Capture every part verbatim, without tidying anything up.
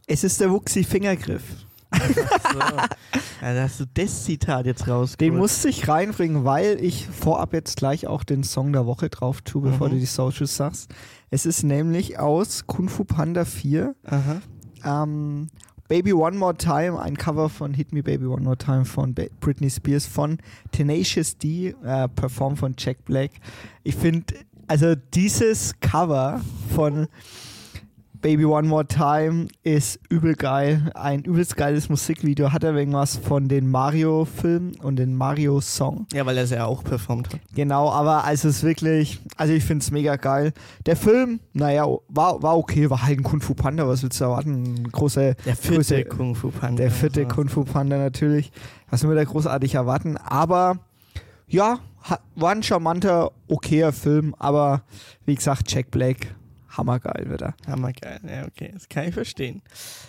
Es ist der Wuchsi-Fingergriff. So. Ja, da hast du das Zitat jetzt rausgeholt. Den musste ich reinbringen, weil ich vorab jetzt gleich auch den Song der Woche drauf tue, bevor Mhm. du die Socials sagst. Es ist nämlich aus Kung Fu Panda vier. Aha. Ähm, Baby One More Time, ein Cover von Hit Me Baby One More Time von Ba- Britney Spears von Tenacious D, äh, performt von Jack Black. Ich finde, also dieses Cover von Baby One More Time ist übel geil. Ein übelst geiles Musikvideo. Hat er irgendwas von den Mario-Filmen und den Mario-Song. Ja, weil er es ja auch performt hat. Genau, aber also es ist wirklich, also ich finde es mega geil. Der Film, naja, war, war okay, war halt ein Kung Fu Panda, was willst du erwarten? Ein großer, Der vierte große, Kung Fu Panda. der vierte Also. Kung Fu Panda natürlich. Was will man da großartig erwarten? Aber ja, ha, war ein charmanter, okayer Film, aber wie gesagt, Jack Black, hammergeil wird er. Hammergeil, ja, okay, das kann ich verstehen.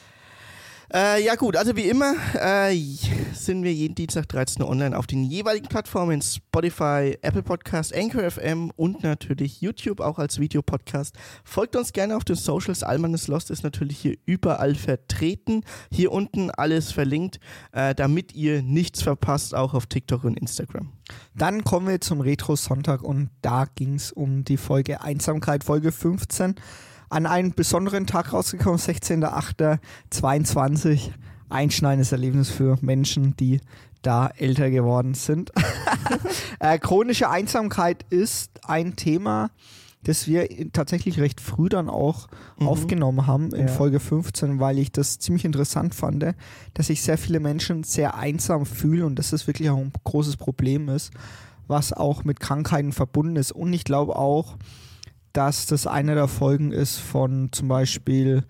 Äh, ja gut, also wie immer äh, sind wir jeden Dienstag dreizehn Uhr online auf den jeweiligen Plattformen Spotify, Apple Podcast, Anchor F M und natürlich YouTube auch als Videopodcast. Folgt uns gerne auf den Socials. Allmann ist Lost ist natürlich hier überall vertreten. Hier unten alles verlinkt, äh, damit ihr nichts verpasst, auch auf TikTok und Instagram. Dann kommen wir zum Retro-Sonntag und da ging es um die Folge Einsamkeit, Folge fünfzehn. An einem besonderen Tag rausgekommen, sechzehnter achter zweiundzwanzig. Einschneidendes Erlebnis für Menschen, die da älter geworden sind. äh, chronische Einsamkeit ist ein Thema, das wir tatsächlich recht früh dann auch Mhm. aufgenommen haben in Ja. Folge fünfzehn, weil ich das ziemlich interessant fand, dass sich sehr viele Menschen sehr einsam fühlen und dass das wirklich auch ein großes Problem ist, was auch mit Krankheiten verbunden ist. Und ich glaube auch, dass das eine der Folgen ist von zum Beispiel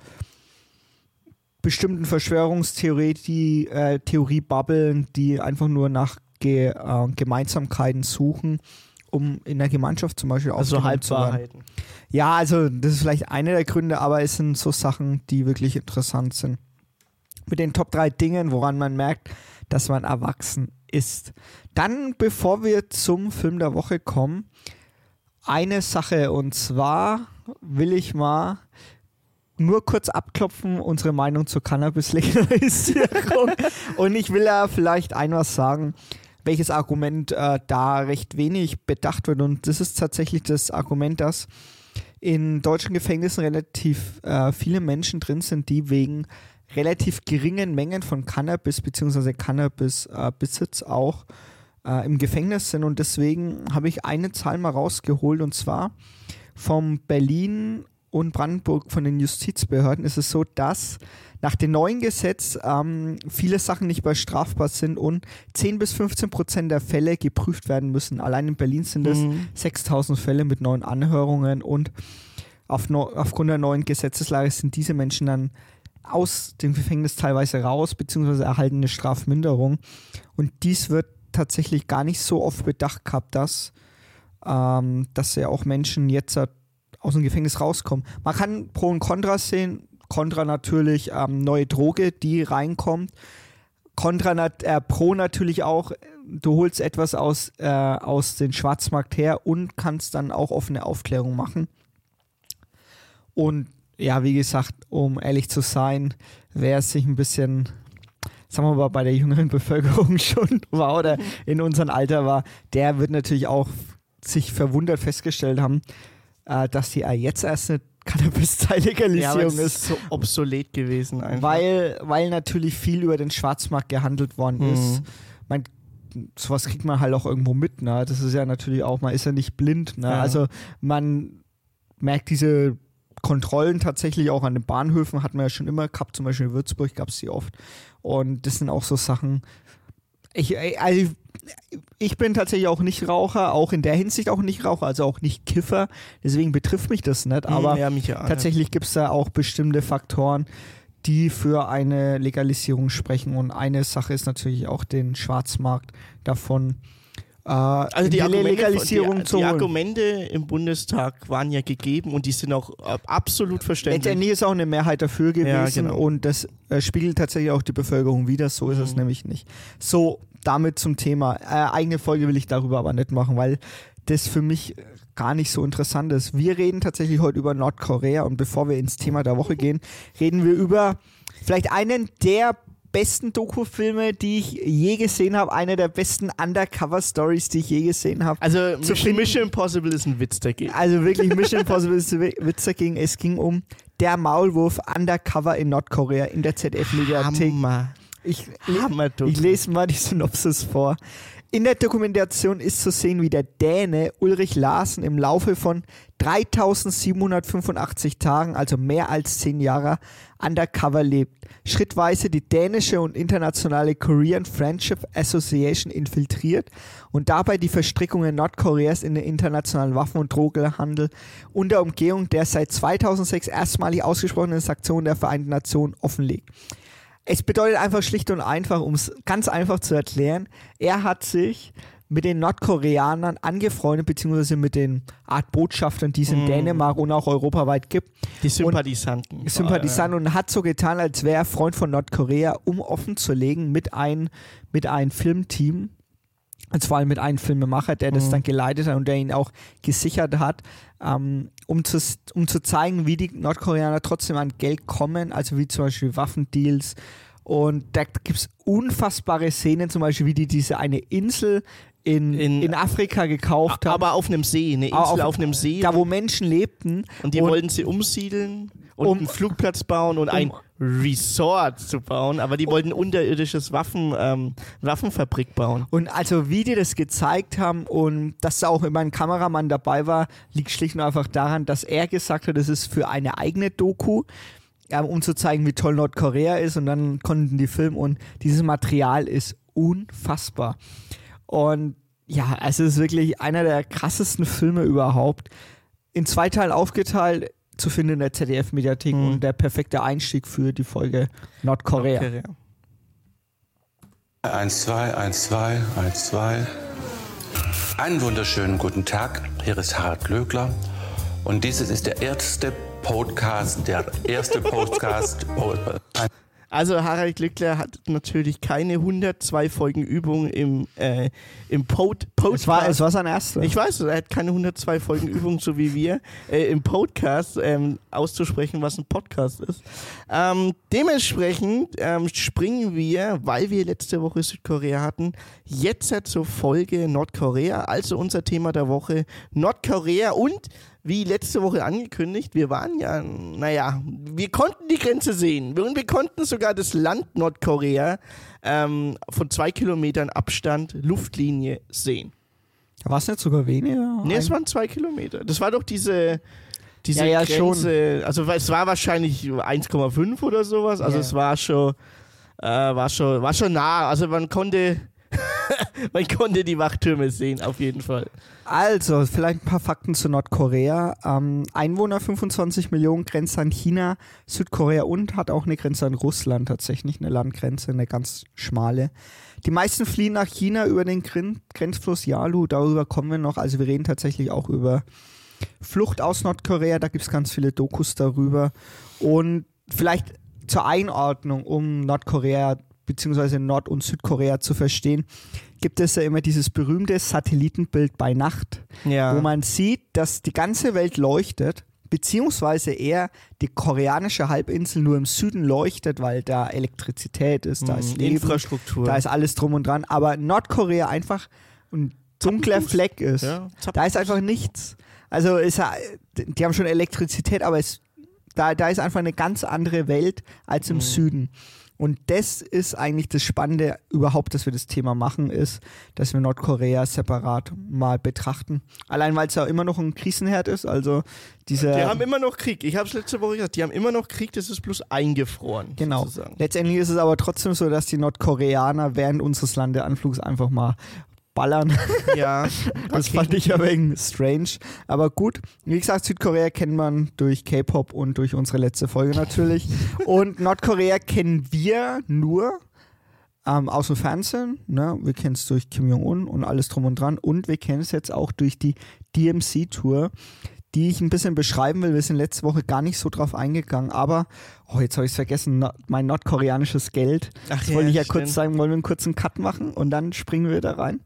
bestimmten Verschwörungstheorie, äh, Theorie-Bubblen, die einfach nur nach Ge äh, Gemeinsamkeiten suchen, um in der Gemeinschaft zum Beispiel Also aufgenommen zu werden. Halbwahrheiten. Ja, also das ist vielleicht eine der Gründe, aber es sind so Sachen, die wirklich interessant sind. Mit den Top drei Dingen, woran man merkt, dass man erwachsen ist. Dann, bevor wir zum Film der Woche kommen, eine Sache, und zwar will ich mal nur kurz abklopfen, unsere Meinung zur Cannabis-Legalisierung. Und ich will ja vielleicht ein was sagen, welches Argument äh, da recht wenig bedacht wird. Und das ist tatsächlich das Argument, dass in deutschen Gefängnissen relativ äh, viele Menschen drin sind, die wegen relativ geringen Mengen von Cannabis bzw. Cannabis-Besitz äh, auch äh, im Gefängnis sind. Und deswegen habe ich eine Zahl mal rausgeholt, und zwar vom Berlin und Brandenburg von den Justizbehörden ist es so, dass nach dem neuen Gesetz ähm, viele Sachen nicht mehr strafbar sind und zehn bis fünfzehn Prozent der Fälle geprüft werden müssen. Allein in Berlin sind es Mhm. sechstausend Fälle mit neuen Anhörungen und auf no- aufgrund der neuen Gesetzeslage sind diese Menschen dann aus dem Gefängnis teilweise raus, beziehungsweise erhalten eine Strafminderung. Und dies wird tatsächlich gar nicht so oft bedacht gehabt, dass, ähm, dass ja auch Menschen jetzt äh, aus dem Gefängnis rauskommen. Man kann Pro und Contra sehen. Contra natürlich ähm, neue Droge, die reinkommt. Contra nat- äh, Pro natürlich auch, du holst etwas aus, äh, aus dem Schwarzmarkt her und kannst dann auch offene Aufklärung machen. Und ja, wie gesagt, um ehrlich zu sein, wer es sich ein bisschen, sagen wir mal, bei der jüngeren Bevölkerung schon war oder in unserem Alter war, der wird natürlich auch sich verwundert festgestellt haben, äh, dass die äh, jetzt erst eine Cannabis-Legalisierung Ja, aber es ist. ist so obsolet gewesen einfach. Weil, weil natürlich viel über den Schwarzmarkt gehandelt worden Mhm. ist. Man, sowas kriegt man halt auch irgendwo mit. Ne? Das ist ja natürlich auch, man ist ja nicht blind. Ne? Ja. Also man merkt diese Kontrollen tatsächlich auch an den Bahnhöfen, hat man ja schon immer gehabt, zum Beispiel in Würzburg gab es die oft. Und das sind auch so Sachen, ich, also ich bin tatsächlich auch nicht Raucher, auch in der Hinsicht auch nicht Raucher, also auch nicht Kiffer, deswegen betrifft mich das nicht, aber ja, mich ja, tatsächlich gibt es da auch bestimmte Faktoren, die für eine Legalisierung sprechen, und eine Sache ist natürlich auch den Schwarzmarkt davon äh, Also in die, Argumente, Legalisierung die, zu die holen. Argumente im Bundestag waren ja gegeben und die sind auch äh, absolut verständlich. Letztendlich ist auch eine Mehrheit dafür gewesen, Ja, genau. und das äh, spiegelt tatsächlich auch die Bevölkerung wider, so ist es Mhm. nämlich nicht. So, damit zum Thema. Äh, eigene Folge will ich darüber aber nicht machen, weil das für mich gar nicht so interessant ist. Wir reden tatsächlich heute über Nordkorea, und bevor wir ins Thema der Woche gehen, reden wir über vielleicht einen der besten Doku-Filme, die ich je gesehen habe, eine der besten Undercover-Stories, die ich je gesehen habe. Also Mission, Mission Impossible ist ein Witz dagegen. Also wirklich Mission Impossible ist ein Witz dagegen. Es ging um der Maulwurf Undercover in Nordkorea in der Z D F-Mediathek. Hammer. Ich, Hammer ich lese mal die Synopsis vor. In der Dokumentation ist zu sehen, wie der Däne Ulrich Larsen im Laufe von dreitausendsiebenhundertfünfundachtzig Tagen, also mehr als zehn Jahre, undercover lebt. Schrittweise die dänische und internationale Korean Friendship Association infiltriert und dabei die Verstrickungen Nordkoreas in den internationalen Waffen- und Drogenhandel unter Umgehung der seit zweitausendsechs erstmalig ausgesprochenen Sanktionen der Vereinten Nationen offenlegt. Es bedeutet einfach schlicht und einfach, um es ganz einfach zu erklären, er hat sich mit den Nordkoreanern angefreundet, beziehungsweise mit den Art Botschaftern, die es in mm. Dänemark und auch europaweit gibt. Die Sympathisanten. Und, Sympathisanten und hat so getan, als wäre er Freund von Nordkorea, um offen zu legen mit einem mit ein Filmteam, also vor allem mit einem Filmemacher, der das mm. dann geleitet hat und der ihn auch gesichert hat, ähm, um, zu, um zu zeigen, wie die Nordkoreaner trotzdem an Geld kommen, also wie zum Beispiel Waffendeals. Und da gibt es unfassbare Szenen, zum Beispiel wie die diese eine Insel in, in, in Afrika gekauft haben. Aber auf einem See, eine Insel auf, auf einem See. Da, wo Menschen lebten. Und die und wollten sie umsiedeln und um, einen Flugplatz bauen und um, ein Resort zu bauen. Aber die wollten unterirdisches Waffen, ähm, Waffenfabrik bauen. Und also wie die das gezeigt haben und dass da auch immer ein Kameramann dabei war, liegt schlicht und einfach daran, dass er gesagt hat, das ist für eine eigene Doku, ja, um zu zeigen, wie toll Nordkorea ist, und dann konnten die filmen und dieses Material ist unfassbar. Und ja, es ist wirklich einer der krassesten Filme überhaupt. In zwei Teilen aufgeteilt, zu finden in der Z D F-Mediathek mhm. und der perfekte Einstieg für die Folge Nordkorea. Nordkorea. eins, zwei, eins, zwei, eins, zwei. Einen wunderschönen guten Tag, hier ist Harald Glöckler und dieses ist der erste Podcast, der erste Podcast. Also Harald Glöckler hat natürlich keine hundertzwei Folgen Übung im, äh, im Pod- Podcast. Es war, es war sein erster. Ich weiß, er hat keine hundertzwei Folgen Übung, so wie wir, äh, im Podcast ähm, auszusprechen, was ein Podcast ist. Ähm, dementsprechend ähm, springen wir, weil wir letzte Woche Südkorea hatten, jetzt zur Folge Nordkorea, also unser Thema der Woche Nordkorea. Und wie letzte Woche angekündigt, wir waren ja, naja, wir konnten die Grenze sehen und wir konnten sogar das Land Nordkorea ähm, von zwei Kilometern Abstand, Luftlinie sehen. War es nicht sogar weniger? Nee, es waren zwei Kilometer. Das war doch diese, diese ja, ja, Grenze, schon. Also es war wahrscheinlich eins Komma fünf oder sowas, also ja. es war schon, äh, war schon, war schon nah, also man konnte... Man konnte die Wachtürme sehen, auf jeden Fall. Also, vielleicht ein paar Fakten zu Nordkorea. Ähm, Einwohner fünfundzwanzig Millionen, Grenze an China, Südkorea und hat auch eine Grenze an Russland tatsächlich, eine Landgrenze, eine ganz schmale. Die meisten fliehen nach China über den Gren- Grenzfluss Yalu, darüber kommen wir noch. Also wir reden tatsächlich auch über Flucht aus Nordkorea, da gibt es ganz viele Dokus darüber. Und vielleicht zur Einordnung, um Nordkorea beziehungsweise Nord- und Südkorea zu verstehen, gibt es ja immer dieses berühmte Satellitenbild bei Nacht, ja. wo man sieht, dass die ganze Welt leuchtet, beziehungsweise eher die koreanische Halbinsel nur im Süden leuchtet, weil da Elektrizität ist, da ist Leben, Infrastruktur, da ist alles drum und dran, aber Nordkorea einfach ein dunkler Fleck ist. Ja, da ist einfach nichts. Also ist, die haben schon Elektrizität, aber es, da, da ist einfach eine ganz andere Welt als im mhm. Süden. Und das ist eigentlich das Spannende überhaupt, dass wir das Thema machen, ist, dass wir Nordkorea separat mal betrachten. Allein, weil es ja immer noch ein Krisenherd ist, also diese... Die haben immer noch Krieg. Ich habe es letzte Woche gesagt, die haben immer noch Krieg, das ist bloß eingefroren. Genau. Sozusagen. Letztendlich ist es aber trotzdem so, dass die Nordkoreaner während unseres Landeanflugs einfach mal ballern. Ja. Das okay. fand ich ein wenig strange. Aber gut, wie gesagt, Südkorea kennt man durch K-Pop und durch unsere letzte Folge natürlich. Und Nordkorea kennen wir nur ähm, aus dem Fernsehen. Ne? Wir kennen es durch Kim Jong-un und alles drum und dran. Und wir kennen es jetzt auch durch die D M C-Tour, die ich ein bisschen beschreiben will. Wir sind letzte Woche gar nicht so drauf eingegangen, aber, oh, jetzt habe ich es vergessen, no, mein nordkoreanisches Geld. Ach das ja, wollte ich ja stimmt. kurz sagen, wollen wir einen kurzen Cut machen und dann springen wir da rein?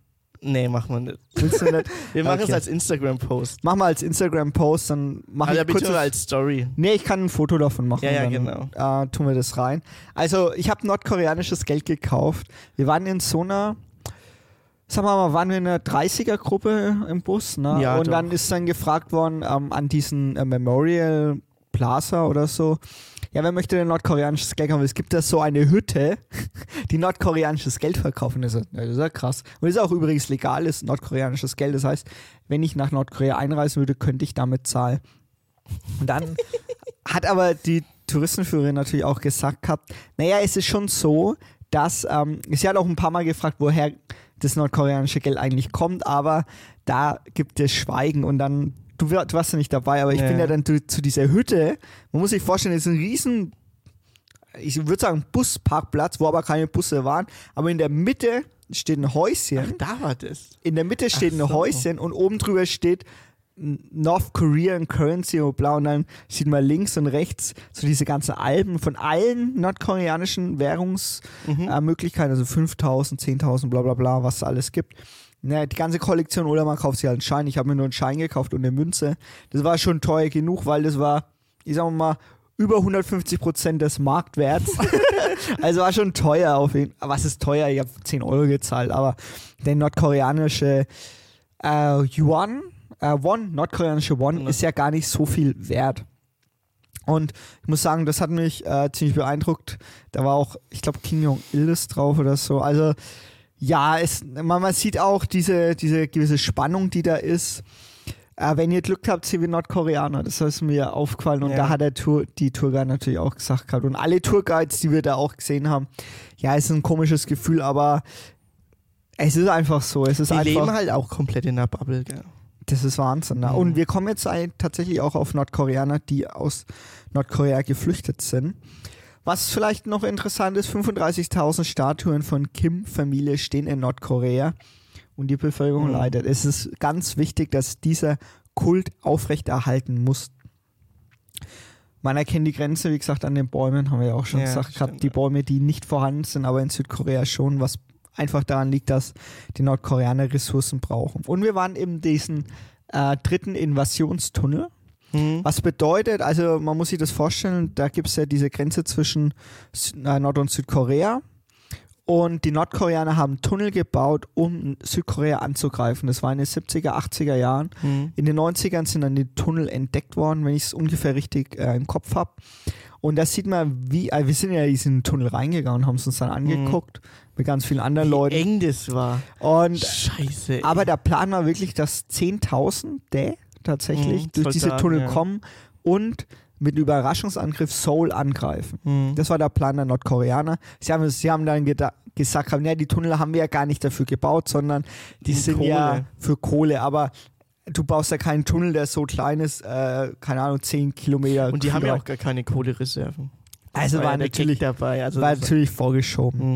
Nee, machen wir nicht. Willst du nicht? Wir machen Okay. es als Instagram-Post. Mach mal als Instagram-Post, dann mach Also ich kurz. bitte als Story. Nee, ich kann ein Foto davon machen. Ja, ja, dann, genau. Äh, tun wir das rein. Also, ich habe nordkoreanisches Geld gekauft. Wir waren in so einer, sagen wir mal, waren wir in einer dreißiger-Gruppe im Bus, ne? Ja, Und doch. dann ist dann gefragt worden ähm, an diesen äh, Memorial Plaza oder so, ja, wer möchte denn nordkoreanisches Geld haben? Es gibt da so eine Hütte, die nordkoreanisches Geld verkaufen. Das ist, ja, das ist ja krass. Und das ist auch übrigens legal, ist nordkoreanisches Geld. Das heißt, wenn ich nach Nordkorea einreisen würde, könnte ich damit zahlen. Und dann hat aber die Touristenführerin natürlich auch gesagt gehabt, naja, es ist schon so, dass, ähm, sie hat auch ein paar Mal gefragt, woher das nordkoreanische Geld eigentlich kommt, aber da gibt es Schweigen und dann, du, war- du warst ja nicht dabei, aber ich Ja. bin ja dann zu, zu dieser Hütte, man muss sich vorstellen, es ist ein riesen, ich würde sagen Busparkplatz, wo aber keine Busse waren, aber in der Mitte steht ein Häuschen, Da war das. in der Mitte steht Ach ein so. Häuschen und oben drüber steht North Korean Currency und blau und dann sieht man links und rechts so diese ganzen Alben von allen nordkoreanischen Währungsmöglichkeiten, äh, Möglichkeiten, also fünftausend, zehntausend, bla bla bla, was es alles gibt. Ne, die ganze Kollektion oder man kauft sich halt einen Schein. Ich habe mir nur einen Schein gekauft und eine Münze. Das war schon teuer genug, weil das war, ich sag mal, über hundertfünfzig Prozent des Marktwerts. Also war schon teuer auf jeden Fall. Was ist teuer? Ich habe zehn Euro gezahlt, aber der nordkoreanische äh, Yuan, äh, Won, nordkoreanische Won, Mhm. ist ja gar nicht so viel wert. Und ich muss sagen, das hat mich äh, ziemlich beeindruckt. Da war auch, ich glaube, Kim Jong-il ist drauf oder so. Also ja, es, man, man sieht auch diese, diese gewisse Spannung, die da ist. Äh, wenn ihr Glück habt, sind wir Nordkoreaner. Das ist mir aufgefallen. Und Ja. da hat der Tour, die Tourguide natürlich auch gesagt gehabt. Und alle Tourguides, die wir da auch gesehen haben, ja, es ist ein komisches Gefühl, aber es ist einfach so. Es ist Die einfach, leben halt auch komplett in der Bubble, gell? das ist Wahnsinn. Ne? Mhm. Und wir kommen jetzt ein, tatsächlich auch auf Nordkoreaner, die aus Nordkorea geflüchtet sind. Was vielleicht noch interessant ist, fünfunddreißigtausend Statuen von Kim-Familie stehen in Nordkorea und die Bevölkerung Mhm. leidet. Es ist ganz wichtig, dass dieser Kult aufrechterhalten muss. Man erkennt die Grenze, wie gesagt, an den Bäumen, haben wir ja auch schon Ja, gesagt stimmt, gehabt, die ja. Bäume, die nicht vorhanden sind, aber in Südkorea schon, was einfach daran liegt, dass die Nordkoreaner Ressourcen brauchen. Und wir waren in diesem äh, dritten Invasionstunnel. Mhm. Was bedeutet, also man muss sich das vorstellen, da gibt es ja diese Grenze zwischen Sü- äh, Nord- und Südkorea und die Nordkoreaner haben Tunnel gebaut, um Südkorea anzugreifen. Das war in den siebziger, achtziger Jahren. Mhm. In den neunzigern sind dann die Tunnel entdeckt worden, wenn ich es ungefähr richtig äh, im Kopf habe. Und da sieht man, wie, äh, wir sind ja in diesen Tunnel reingegangen und haben es uns dann angeguckt mit ganz vielen anderen Wie Leuten. eng das war. Und Scheiße. ey. aber der Plan war wirklich, dass zehntausende tatsächlich Mhm, durch diese Soldaten, Tunnel ja. kommen und mit Überraschungsangriff Seoul angreifen. Mhm. Das war der Plan der Nordkoreaner. Sie haben, sie haben dann geda- gesagt, haben, ja, die Tunnel haben wir ja gar nicht dafür gebaut, sondern die Die sind Kohle. ja für Kohle. Aber du baust ja keinen Tunnel, der so klein ist, äh, keine Ahnung, zehn Kilometer. Und die haben ja breit. auch gar keine Kohlereserven. Das Also war ja der Gag natürlich, dabei. Also war das- natürlich vorgeschoben. Mhm.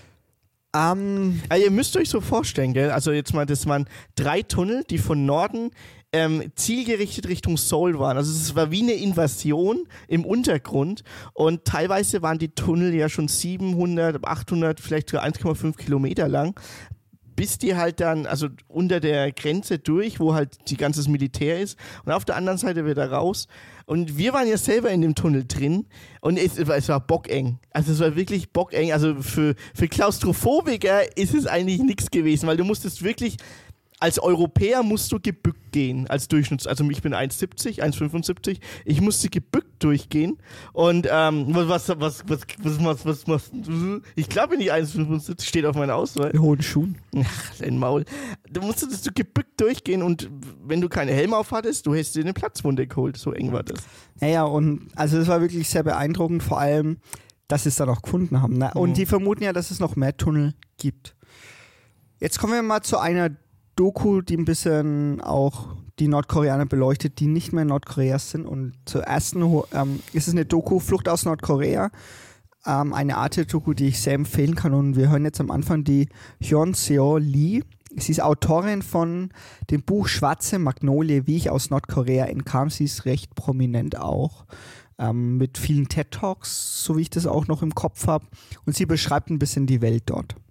Ähm, Also ihr müsst euch so vorstellen, gell? Also jetzt mal, das waren drei Tunnel, die von Norden ähm, zielgerichtet Richtung Seoul waren. Also es war wie eine Invasion im Untergrund und teilweise waren die Tunnel ja schon siebenhundert, achthundert, vielleicht sogar eins Komma fünf Kilometer lang, bis die halt dann, also unter der Grenze durch, wo halt die ganzes Militär ist und auf der anderen Seite wieder raus. Und wir waren ja selber in dem Tunnel drin und es, es war- es war bockeng. Also es war wirklich bockeng. Also für, für Klaustrophobiker ist es eigentlich nichts gewesen, weil du musstest wirklich, als Europäer musst du gebückt gehen, als Durchschnitts. Also ich bin eins siebzig, eins fünfundsiebzig. Ich musste gebückt durchgehen. Und ähm, was, was, was, was, was, was, was machst du? Ich glaube nicht eins fünfundsiebzig, steht auf meinem Ausweis. in hohen Schuhen. Ach, dein Maul. Du musstest du gebückt durchgehen und wenn du keine Helme auf hattest, du hättest dir eine Platzwunde geholt. So eng war das. Naja, und also es war wirklich sehr beeindruckend, vor allem, dass sie es dann auch gefunden haben. Ne? Und Mhm. die vermuten ja, dass es noch mehr Tunnel gibt. Jetzt kommen wir mal zu einer Doku, die ein bisschen auch die Nordkoreaner beleuchtet, die nicht mehr in Nordkorea sind. Und zur ersten ähm, ist es eine Doku Flucht aus Nordkorea. Ähm, eine Arte-Doku, die ich sehr empfehlen kann. Und wir hören jetzt am Anfang die Hyun Seo Lee. Sie ist Autorin von dem Buch Schwarze Magnolie, wie ich aus Nordkorea entkam. Sie ist recht prominent auch. Ähm, mit vielen TED-Talks, so wie ich das auch noch im Kopf habe. Und sie beschreibt ein bisschen die Welt dort.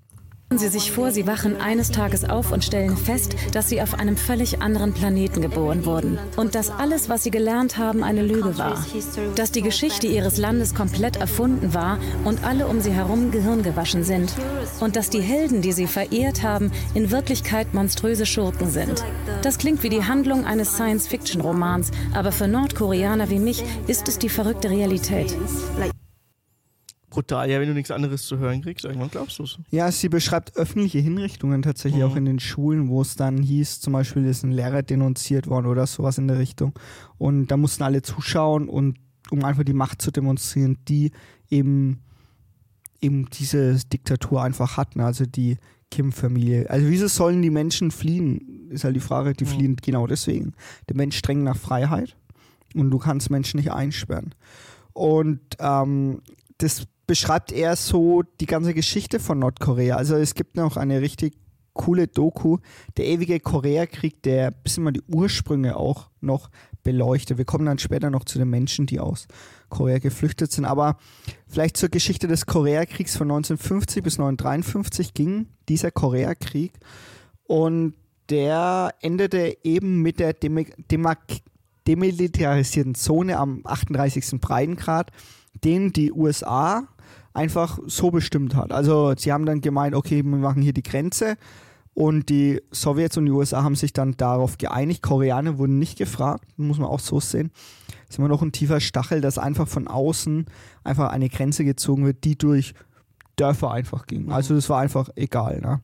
Sie sich vor, sie wachen eines Tages auf und stellen fest, dass sie auf einem völlig anderen Planeten geboren wurden. Und dass alles, was sie gelernt haben, eine Lüge war. Dass die Geschichte ihres Landes komplett erfunden war und alle um sie herum gehirngewaschen sind. Und dass die Helden, die sie verehrt haben, in Wirklichkeit monströse Schurken sind. Das klingt wie die Handlung eines Science-Fiction-Romans, aber für Nordkoreaner wie mich ist es die verrückte Realität. Brutal, ja, wenn du nichts anderes zu hören kriegst, irgendwann glaubst du es. Ja, sie beschreibt öffentliche Hinrichtungen tatsächlich mhm. auch in den Schulen, wo es dann hieß, zum Beispiel ist ein Lehrer denunziert worden oder sowas in der Richtung. Und da mussten alle zuschauen, und um einfach die Macht zu demonstrieren, die eben, eben diese Diktatur einfach hatten, also die Kim-Familie. Also wieso sollen die Menschen fliehen, ist halt die Frage. Die mhm. fliehen genau deswegen. Der Mensch strengt nach Freiheit und du kannst Menschen nicht einsperren. Und ähm, das beschreibt eher so die ganze Geschichte von Nordkorea. Also es gibt noch eine richtig coole Doku, der ewige Koreakrieg, der ein bisschen mal die Ursprünge auch noch beleuchtet. Wir kommen dann später noch zu den Menschen, die aus Korea geflüchtet sind. Aber vielleicht zur Geschichte des Koreakriegs von neunzehnhundertfünfzig bis neunzehnhundertdreiundfünfzig ging dieser Koreakrieg, und der endete eben mit der Dem- Dem- demilitarisierten Zone am achtunddreißigsten Breitengrad, den die U S A einfach so bestimmt hat. Also sie haben dann gemeint, okay, wir machen hier die Grenze, und die Sowjets und die U S A haben sich dann darauf geeinigt. Koreaner wurden nicht gefragt, muss man auch so sehen. Das ist immer noch ein tiefer Stachel, dass einfach von außen einfach eine Grenze gezogen wird, die durch Dörfer einfach ging. Also das war einfach egal. Ne?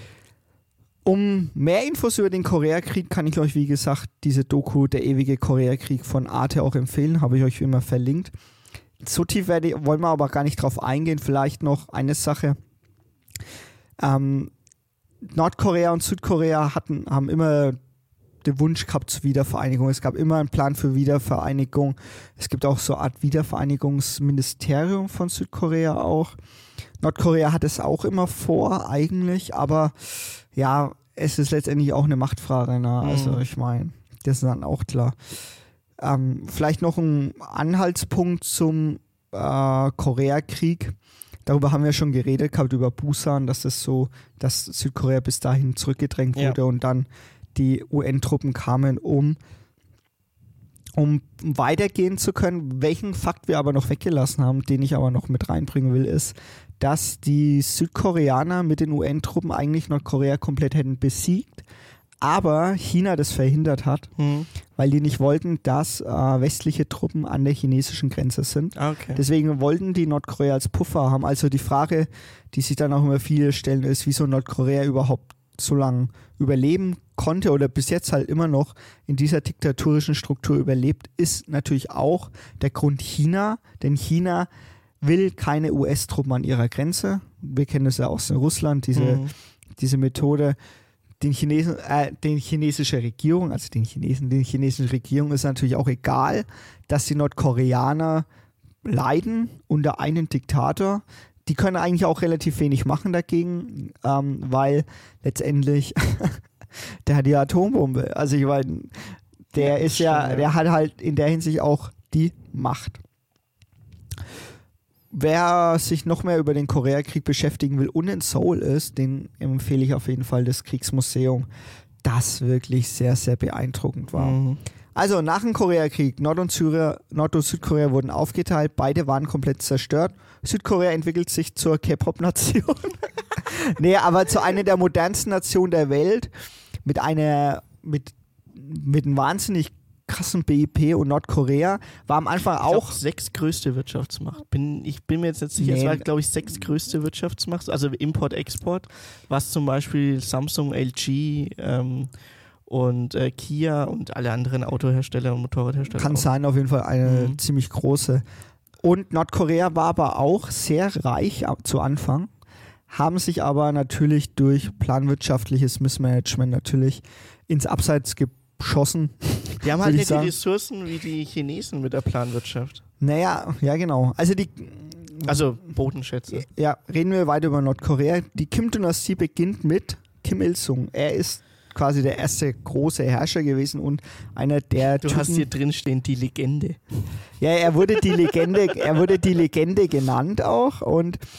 Um mehr Infos über den Koreakrieg kann ich euch, wie gesagt, diese Doku, der ewige Koreakrieg von Arte auch empfehlen, habe ich euch wie immer verlinkt. So tief werde, wollen wir aber gar nicht drauf eingehen. Vielleicht noch eine Sache. Ähm, Nordkorea und Südkorea hatten, haben immer den Wunsch gehabt zur Wiedervereinigung. Es gab immer einen Plan für Wiedervereinigung. Es gibt auch so eine Art Wiedervereinigungsministerium von Südkorea auch. Nordkorea hat es auch immer vor eigentlich, aber ja, es ist letztendlich auch eine Machtfrage. Ne? Also ich meine, das ist dann auch klar. Ähm, vielleicht noch ein Anhaltspunkt zum äh, Koreakrieg. Darüber haben wir schon geredet gehabt, über Busan, dass es so, dass Südkorea bis dahin zurückgedrängt wurde, ja, und dann die U N-Truppen kamen, um, um weitergehen zu können. Welchen Fakt wir aber noch weggelassen haben, den ich aber noch mit reinbringen will, ist, dass die Südkoreaner mit den U N-Truppen eigentlich Nordkorea komplett hätten besiegt, aber China das verhindert hat, mhm. weil die nicht wollten, dass äh, westliche Truppen an der chinesischen Grenze sind. Okay. Deswegen wollten die Nordkorea als Puffer haben. Also die Frage, die sich dann auch immer viele stellen, ist, wieso Nordkorea überhaupt so lange überleben konnte oder bis jetzt halt immer noch in dieser diktatorischen Struktur überlebt, ist natürlich auch der Grund China, denn China will keine U S-Truppen an ihrer Grenze. Wir kennen das ja aus Russland, diese, mhm. diese Methode. Den Chinesen, äh, den chinesische Regierung, also den Chinesen, den chinesischen Regierung ist natürlich auch egal, dass die Nordkoreaner leiden unter einem Diktator. Die können eigentlich auch relativ wenig machen dagegen, ähm, weil letztendlich der hat die Atombombe. Also ich meine, der ja, ist ja, ja, der hat halt in der Hinsicht auch die Macht. Wer sich noch mehr über den Koreakrieg beschäftigen will und in Seoul ist, den empfehle ich auf jeden Fall das Kriegsmuseum, das wirklich sehr, sehr beeindruckend war. Mhm. Also nach dem Koreakrieg, Nord- und, Syria, Nord- und Südkorea wurden aufgeteilt, beide waren komplett zerstört. Südkorea entwickelt sich zur K-Pop-Nation. Nee, aber zu einer der modernsten Nationen der Welt, mit einer, mit, mit einem wahnsinnig krassen B I P, und Nordkorea war am Anfang ich auch glaub, sechstgrößte Wirtschaftsmacht. Bin, ich bin mir jetzt nicht sicher, nee. Es war, glaube ich, sechstgrößte Wirtschaftsmacht, also Import-Export, was zum Beispiel Samsung, L G ähm, und äh, Kia und alle anderen Autohersteller und Motorradhersteller. Kann auch sein, auf jeden Fall eine mhm. ziemlich große. Und Nordkorea war aber auch sehr reich zu Anfang, haben sich aber natürlich durch planwirtschaftliches Missmanagement natürlich ins Abseits geschossen. Die haben halt nicht die Ressourcen wie die Chinesen mit der Planwirtschaft. Naja, ja genau. Also die Also Bodenschätze. Ja, reden wir weiter über Nordkorea. Die Kim-Dynastie beginnt mit Kim Il-sung. Er ist quasi der erste große Herrscher gewesen und einer der Du Typen, hast hier drin stehen, die Legende. Ja, er wurde die Legende, er wurde die Legende genannt auch, und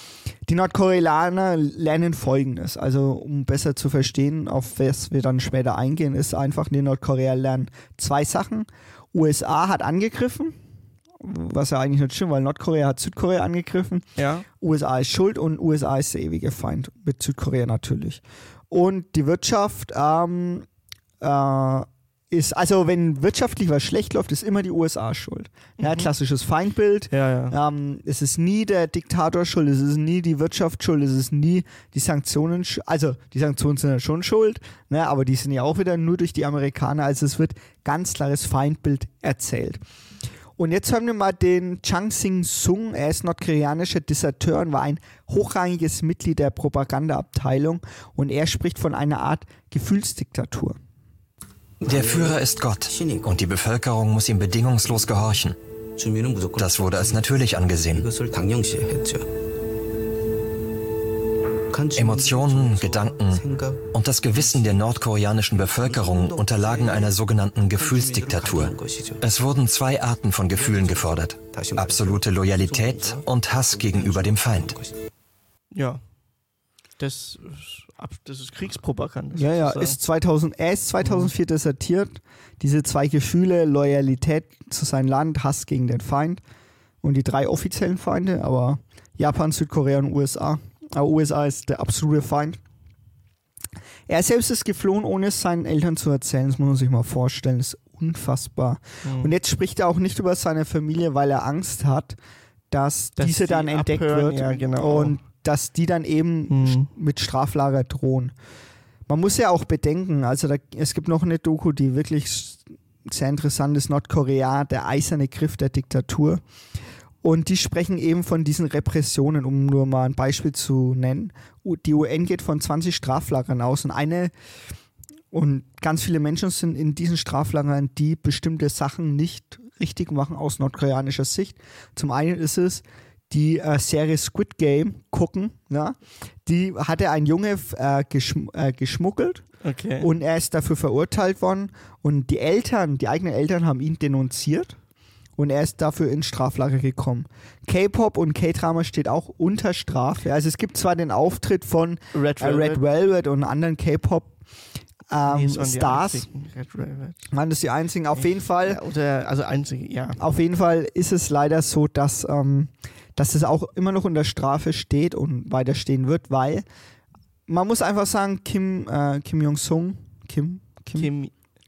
Die Nordkoreaner lernen Folgendes, also um besser zu verstehen, auf was wir dann später eingehen, ist einfach, die Nordkoreaner lernen zwei Sachen. U S A hat angegriffen, was ja eigentlich nicht stimmt, weil Nordkorea hat Südkorea angegriffen. Ja. U S A ist schuld und U S A ist der ewige Feind, mit Südkorea natürlich. Und die Wirtschaft ähm, äh, ist, also wenn wirtschaftlich was schlecht läuft, ist immer die U S A schuld. Ja, Mhm. klassisches Feindbild. Ja, ja. Ähm, es ist nie der Diktator schuld, es ist nie die Wirtschaft schuld, es ist nie die Sanktionen schuld. Also die Sanktionen sind ja schon schuld, ne, aber die sind ja auch wieder nur durch die Amerikaner. Also es wird ganz klares Feindbild erzählt. Und jetzt hören wir mal den Chang Sing-sung. Er ist nordkoreanischer Deserteur und war ein hochrangiges Mitglied der Propagandaabteilung. Und er spricht von einer Art Gefühlsdiktatur. Der Führer ist Gott und die Bevölkerung muss ihm bedingungslos gehorchen. Das wurde als natürlich angesehen. Emotionen, Gedanken und das Gewissen der nordkoreanischen Bevölkerung unterlagen einer sogenannten Gefühlsdiktatur. Es wurden zwei Arten von Gefühlen gefordert: absolute Loyalität und Hass gegenüber dem Feind. Ja. Das, das ist Kriegspropaganda. Ja, ja, sozusagen. ist zweitausend, er ist zweitausendvier desertiert. Diese zwei Gefühle, Loyalität zu seinem Land, Hass gegen den Feind und die drei offiziellen Feinde, aber Japan, Südkorea und U S A. Aber U S A ist der absolute Feind. Er selbst ist geflohen, ohne es seinen Eltern zu erzählen. Das muss man sich mal vorstellen. Das ist unfassbar. Mhm. Und jetzt spricht er auch nicht über seine Familie, weil er Angst hat, dass, Dass diese dann die entdeckt abhören, wird ja, genau. und dass die dann eben Mhm. mit Straflager drohen. Man muss ja auch bedenken, also da, es gibt noch eine Doku, die wirklich sehr interessant ist, Nordkorea, der eiserne Griff der Diktatur. Und die sprechen eben von diesen Repressionen, um nur mal ein Beispiel zu nennen. Die U N geht von zwanzig Straflagern aus und eine und ganz viele Menschen sind in diesen Straflagern, die bestimmte Sachen nicht richtig machen aus nordkoreanischer Sicht. Zum einen ist es die äh, Serie Squid Game gucken, ja? Die hatte ein Junge äh, geschm äh, geschmuggelt Okay. und er ist dafür verurteilt worden und die Eltern, die eigenen Eltern haben ihn denunziert und er ist dafür ins Straflager gekommen. K-Pop und K-Drama steht auch unter Strafe. Also es gibt zwar den Auftritt von Red äh, Red Velvet und anderen K-Pop ähm, Nee, es waren die Stars, einzigen. Red Velvet. waren das die einzigen. Auf jeden Fall Ja, oder, also einzige, ja. Auf jeden Fall ist es leider so, dass, ähm, dass es auch immer noch unter Strafe steht und weiter stehen wird, weil man muss einfach sagen, Kim, äh, Kim Jong-sung, Kim, Kim, Kim,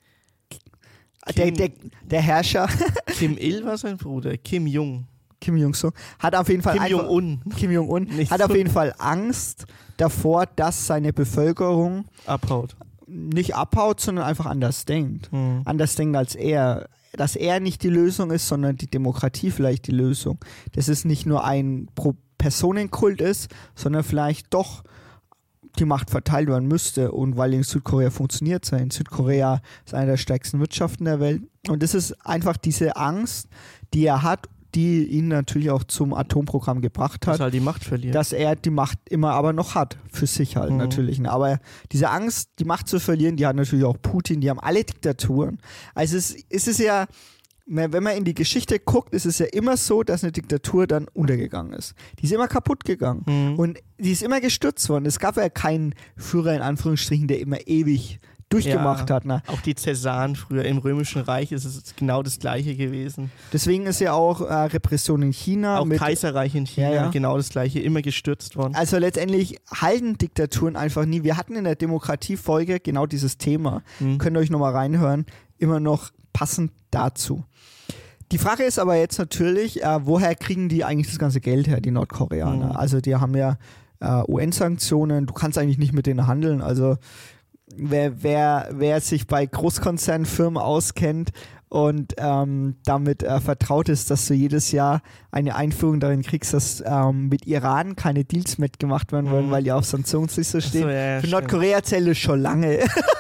der, Kim- der, der Herrscher, Kim Il war sein Bruder. Kim Jong. Kim Jong-sung, hat auf jeden Fall Kim einfach, Jong-un Kim Jong-un Nicht hat auf so. jeden Fall Angst davor, dass seine Bevölkerung abhaut. nicht abhaut, sondern einfach anders denkt. Hm. anders denkt als er. Dass er nicht die Lösung ist, sondern die Demokratie vielleicht die Lösung. Dass es nicht nur ein Pro Personenkult ist, sondern vielleicht doch die Macht verteilt werden müsste. Und weil in Südkorea funktioniert es. In Südkorea ist eine der stärksten Wirtschaften der Welt. Und das ist einfach diese Angst, die er hat, die ihn natürlich auch zum Atomprogramm gebracht hat. Dass halt die Macht verliert. Dass er die Macht immer aber noch hat, für sich halt Mhm. natürlich. ne. Aber diese Angst, die Macht zu verlieren, die hat natürlich auch Putin, die haben alle Diktaturen. Also es, es ist ja, wenn man in die Geschichte guckt, ist es ja immer so, dass eine Diktatur dann untergegangen ist. Die ist immer kaputt gegangen Mhm. und die ist immer gestürzt worden. Es gab ja keinen Führer in Anführungsstrichen, der immer ewig durchgemacht Ja. hat. Ne? Auch die Cäsaren früher im Römischen Reich ist es genau das Gleiche gewesen. Deswegen ist ja auch äh, Repression in China. Auch mit, Kaiserreich in China, Ja, ja. genau das Gleiche, immer gestürzt worden. Also letztendlich halten Diktaturen einfach nie. Wir hatten in der Demokratiefolge genau dieses Thema. Mhm. Könnt ihr euch nochmal reinhören. Immer noch passend dazu. Die Frage ist aber jetzt natürlich, äh, woher kriegen die eigentlich das ganze Geld her, die Nordkoreaner? Mhm. Also die haben ja äh, U N-Sanktionen, du kannst eigentlich nicht mit denen handeln. Also wer, wer, wer sich bei Großkonzernfirmen auskennt und ähm, damit äh, vertraut ist, dass du jedes Jahr eine Einführung darin kriegst, dass ähm, mit Iran keine Deals mitgemacht werden wollen, Mhm. weil die auf Sanktionsliste Ach so, stehen. ja, ja, Für stimmt. Nordkorea zählt es schon lange.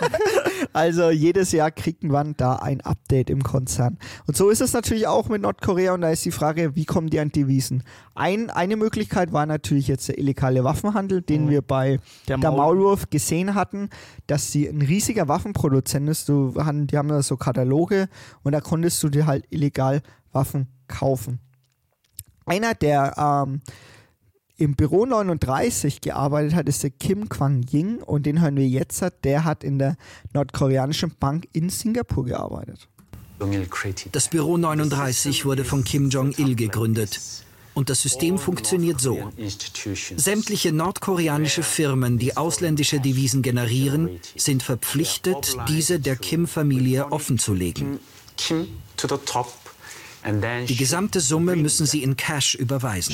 Also jedes Jahr kriegt man da ein Update im Konzern. Und so ist es natürlich auch mit Nordkorea und da ist die Frage, wie kommen die an Devisen? Ein, eine Möglichkeit war natürlich jetzt der illegale Waffenhandel, den Mhm. wir bei Der der Maul- Maulwurf gesehen hatten, dass sie ein riesiger Waffenproduzent ist. Du, haben- die haben da so Kataloge und da konntest du dir halt illegal Waffen kaufen. Einer der ähm, im Büro neununddreißig gearbeitet hat, ist der Kim Kwang-ying und den hören wir jetzt. Der hat in der nordkoreanischen Bank in Singapur gearbeitet. Das Büro neununddreißig wurde von Kim Jong-il gegründet. Und das System funktioniert so. Sämtliche nordkoreanische Firmen, die ausländische Devisen generieren, sind verpflichtet, diese der Kim-Familie offenzulegen. Die gesamte Summe müssen sie in Cash überweisen.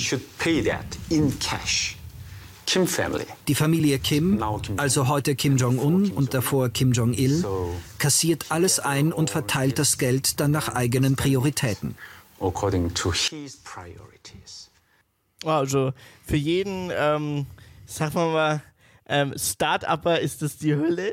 Die Familie Kim, also heute Kim Jong-un und davor Kim Jong-il, kassiert alles ein und verteilt das Geld dann nach eigenen Prioritäten. Also für jeden, ähm, sagen wir mal, ähm, Start-Upper ist das die Hölle.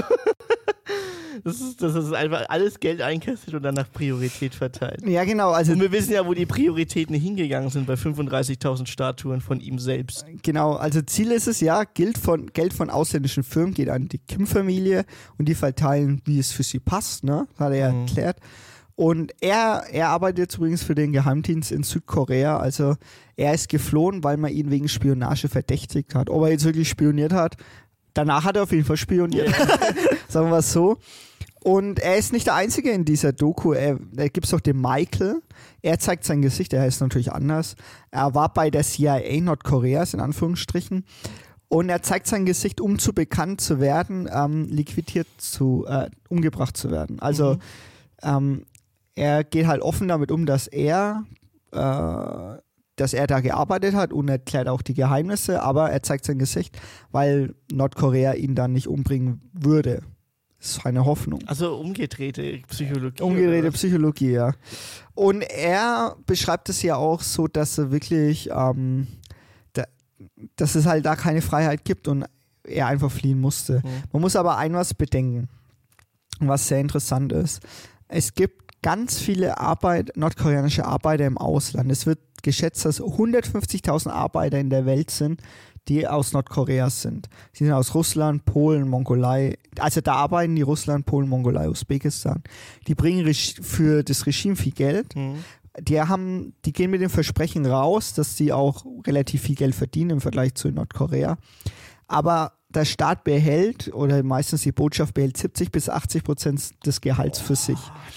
Das ist, das ist einfach alles Geld einkassiert und dann nach Priorität verteilt. Ja, genau. Also und wir wissen ja, wo die Prioritäten hingegangen sind bei fünfunddreißigtausend Statuen von ihm selbst. Genau, also Ziel ist es ja, Geld von, Geld von ausländischen Firmen geht an die Kim-Familie und die verteilen, wie es für sie passt, ne? Das hat er ja mhm. erklärt. Und er, er arbeitet jetzt übrigens für den Geheimdienst in Südkorea. Also er ist geflohen, weil man ihn wegen Spionage verdächtigt hat. Ob er jetzt wirklich spioniert hat, danach hat er auf jeden Fall spioniert. Yeah. Sagen wir es so. Und er ist nicht der Einzige in dieser Doku. Er, da gibt es doch den Michael. Er zeigt sein Gesicht, er heißt natürlich anders. Er war bei der C I A Nordkoreas, in Anführungsstrichen. Und er zeigt sein Gesicht, um zu bekannt zu werden, ähm, liquidiert zu, äh, umgebracht zu werden. Also, mhm. ähm, er geht halt offen damit um, dass er, äh, dass er da gearbeitet hat und erklärt auch die Geheimnisse, aber er zeigt sein Gesicht, weil Nordkorea ihn dann nicht umbringen würde. Das ist eine Hoffnung. Also umgedrehte Psychologie. Umgedrehte Psychologie, ja. Und er beschreibt es ja auch so, dass er wirklich, ähm, da, dass es halt da keine Freiheit gibt und er einfach fliehen musste. Mhm. Man muss aber ein was bedenken, was sehr interessant ist. Es gibt ganz viele Arbeit, nordkoreanische Arbeiter im Ausland. Es wird geschätzt, dass hundertfünfzigtausend Arbeiter in der Welt sind, die aus Nordkorea sind. Sie sind aus Russland, Polen, Mongolei. Also da arbeiten die Russland, Polen, Mongolei, Usbekistan. Die bringen für das Regime viel Geld. Mhm. Die, haben, die gehen mit dem Versprechen raus, dass sie auch relativ viel Geld verdienen im Vergleich zu Nordkorea. Aber der Staat behält, oder meistens die Botschaft behält siebzig bis achtzig Prozent des Gehalts für sich.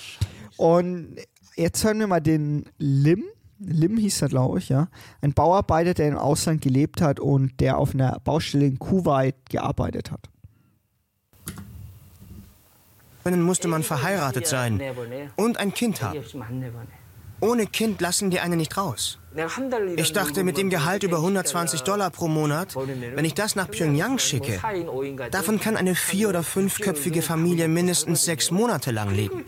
Und jetzt hören wir mal den Lim. Lim hieß er, glaube ich, ja. Ein Bauarbeiter, der im Ausland gelebt hat und der auf einer Baustelle in Kuwait gearbeitet hat. Dann musste man verheiratet sein und ein Kind haben. Ohne Kind lassen die einen nicht raus. Ich dachte, mit dem Gehalt über hundertzwanzig Dollar pro Monat, wenn ich das nach Pyongyang schicke, davon kann eine vier- oder fünfköpfige Familie mindestens sechs Monate lang leben.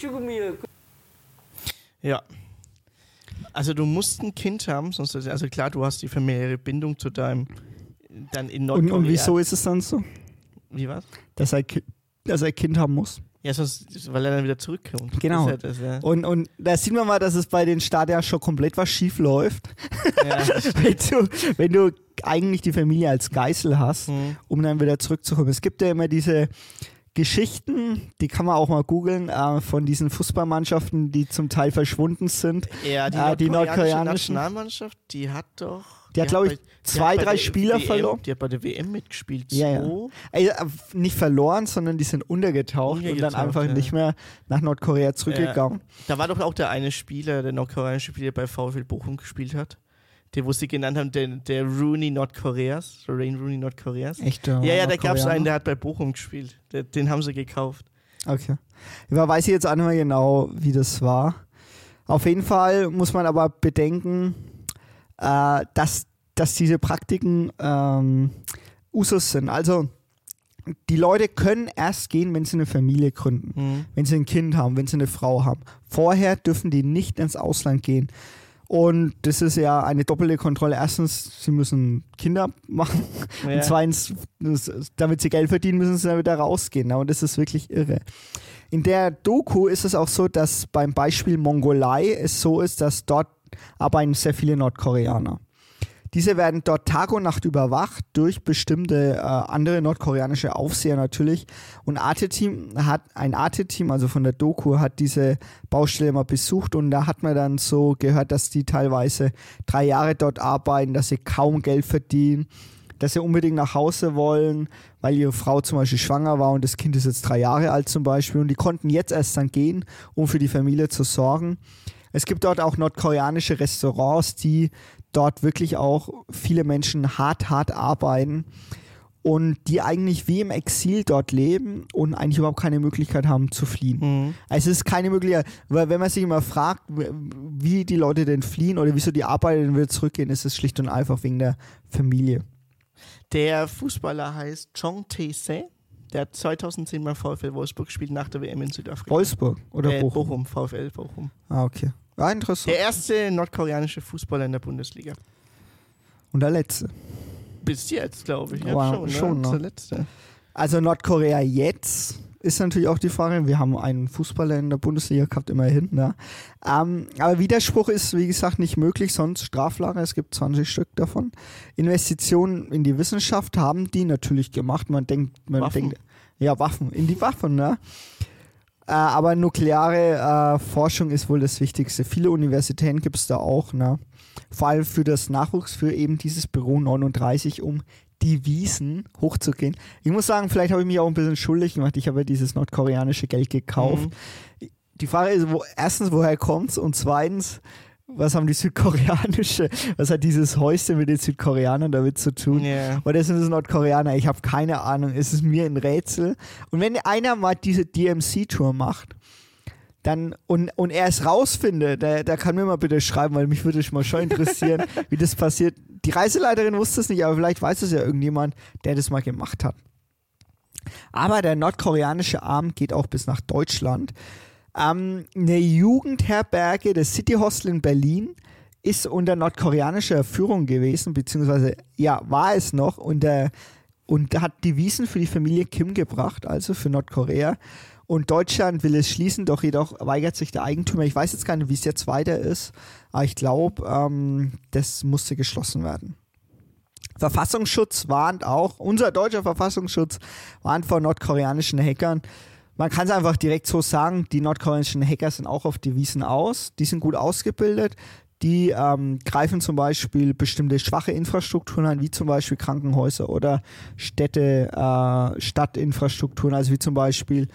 Ja. Also du musst ein Kind haben, sonst also klar, du hast die familiäre Bindung zu deinem dann in Nordkorea. Und, und wieso ist es dann so? Wie was? Dass er, dass er ein Kind haben muss. Ja, sonst, weil er dann wieder zurückkommt. Genau. Ja das, ja. Und, und da sieht man mal, dass es bei den Staaten ja schon komplett was schief läuft. Ja, wenn, du, wenn du eigentlich die Familie als Geißel hast, mhm. um dann wieder zurückzukommen. Es gibt ja immer diese Geschichten, die kann man auch mal googeln, äh, von diesen Fußballmannschaften, die zum Teil verschwunden sind. Ja, die, äh, die nordkoreanische Nationalmannschaft, die hat doch... Die, die hat, glaube ich, zwei, drei Spieler W M, verloren. Die hat bei der W M mitgespielt. Ja, ja. Also, nicht verloren, sondern die sind untergetaucht, untergetaucht und dann einfach ja. nicht mehr nach Nordkorea zurückgegangen. Ja. Da war doch auch der eine Spieler, der nordkoreanische Spieler, der bei VfL Bochum gespielt hat. Der, wo sie genannt haben, der, der Rooney Nordkoreas, der Rain Rooney Nordkoreas. Echt? Ja, ja, da gab es einen, der hat bei Bochum gespielt. Der, den haben sie gekauft. Okay. Ich weiß jetzt auch nicht mehr genau, wie das war. Auf jeden Fall muss man aber bedenken, äh, dass, dass diese Praktiken ähm, Usus sind. Also die Leute können erst gehen, wenn sie eine Familie gründen, mhm. wenn sie ein Kind haben, wenn sie eine Frau haben. Vorher dürfen die nicht ins Ausland gehen. Und das ist ja eine doppelte Kontrolle. Erstens, sie müssen Kinder machen. Ja. Und zweitens, damit sie Geld verdienen, müssen sie dann wieder rausgehen. Und das ist wirklich irre. In der Doku ist es auch so, dass beim Beispiel Mongolei es so ist, dass dort arbeiten sehr viele Nordkoreaner. Diese werden dort Tag und Nacht überwacht durch bestimmte äh, andere nordkoreanische Aufseher natürlich. Und Arte-Team hat, ein Arte-Team, also von der Doku, hat diese Baustelle mal besucht und da hat man dann so gehört, dass die teilweise drei Jahre dort arbeiten, dass sie kaum Geld verdienen, dass sie unbedingt nach Hause wollen, weil ihre Frau zum Beispiel schwanger war und das Kind ist jetzt drei Jahre alt zum Beispiel und die konnten jetzt erst dann gehen, um für die Familie zu sorgen. Es gibt dort auch nordkoreanische Restaurants, die dort wirklich auch viele Menschen hart, hart arbeiten und die eigentlich wie im Exil dort leben und eigentlich überhaupt keine Möglichkeit haben zu fliehen. Mhm. Also es ist keine Möglichkeit, weil wenn man sich immer fragt, wie die Leute denn fliehen oder wieso die Arbeiter denn wieder zurückgehen, ist es schlicht und einfach wegen der Familie. Der Fußballer heißt Chong Tae-se. Der hat zweitausendzehn mal VfL Wolfsburg gespielt nach der W M in Südafrika. Wolfsburg oder äh, Bochum? Bochum, VfL Bochum. Ah, okay. Ja, interessant. Der erste nordkoreanische Fußballer in der Bundesliga. Und der letzte. Bis jetzt, glaube ich. Ja, wow, schon, schon ne? ne? Der letzte. Also Nordkorea jetzt ist natürlich auch die Frage, wir haben einen Fußballer in der Bundesliga gehabt, immerhin. Ne? Ähm, aber Widerspruch ist, wie gesagt, nicht möglich, sonst Straflager, es gibt zwanzig Stück davon. Investitionen in die Wissenschaft haben die natürlich gemacht. Man denkt, man Waffen. denkt, ja, Waffen, in die Waffen, ne? Äh, aber nukleare äh, Forschung ist wohl das Wichtigste. Viele Universitäten gibt es da auch, ne? Vor allem für das Nachwuchs, für eben dieses Büro neununddreißig, um die Wiesen hochzugehen. Ich muss sagen, vielleicht habe ich mich auch ein bisschen schuldig gemacht. Ich habe ja dieses nordkoreanische Geld gekauft. Mhm. Die Frage ist, wo, erstens, woher kommt es? Und zweitens, was haben die südkoreanische, was hat dieses Häuschen mit den Südkoreanern damit zu tun? Yeah. Oder sind es Nordkoreaner? Ich habe keine Ahnung. Es ist mir ein Rätsel. Und wenn einer mal diese D M C-Tour macht, dann, und, und er es rausfindet, der, der kann mir mal bitte schreiben, weil mich würde mal schon interessieren, wie das passiert. Die Reiseleiterin wusste es nicht, aber vielleicht weiß es ja irgendjemand, der das mal gemacht hat. Aber der nordkoreanische Arm geht auch bis nach Deutschland. Ähm, eine Jugendherberge, das City Hostel in Berlin, ist unter nordkoreanischer Führung gewesen, beziehungsweise, ja, war es noch, und, der, und hat Devisen für die Familie Kim gebracht, also für Nordkorea. Und Deutschland will es schließen, doch jedoch weigert sich der Eigentümer. Ich weiß jetzt gar nicht, wie es jetzt weiter ist, aber ich glaube, ähm, das musste geschlossen werden. Verfassungsschutz warnt auch, unser deutscher Verfassungsschutz warnt vor nordkoreanischen Hackern. Man kann es einfach direkt so sagen, die nordkoreanischen Hacker sind auch auf Devisen aus, die sind gut ausgebildet. Die ähm, greifen zum Beispiel bestimmte schwache Infrastrukturen an, wie zum Beispiel Krankenhäuser oder Städte, äh, Stadtinfrastrukturen, also wie zum Beispiel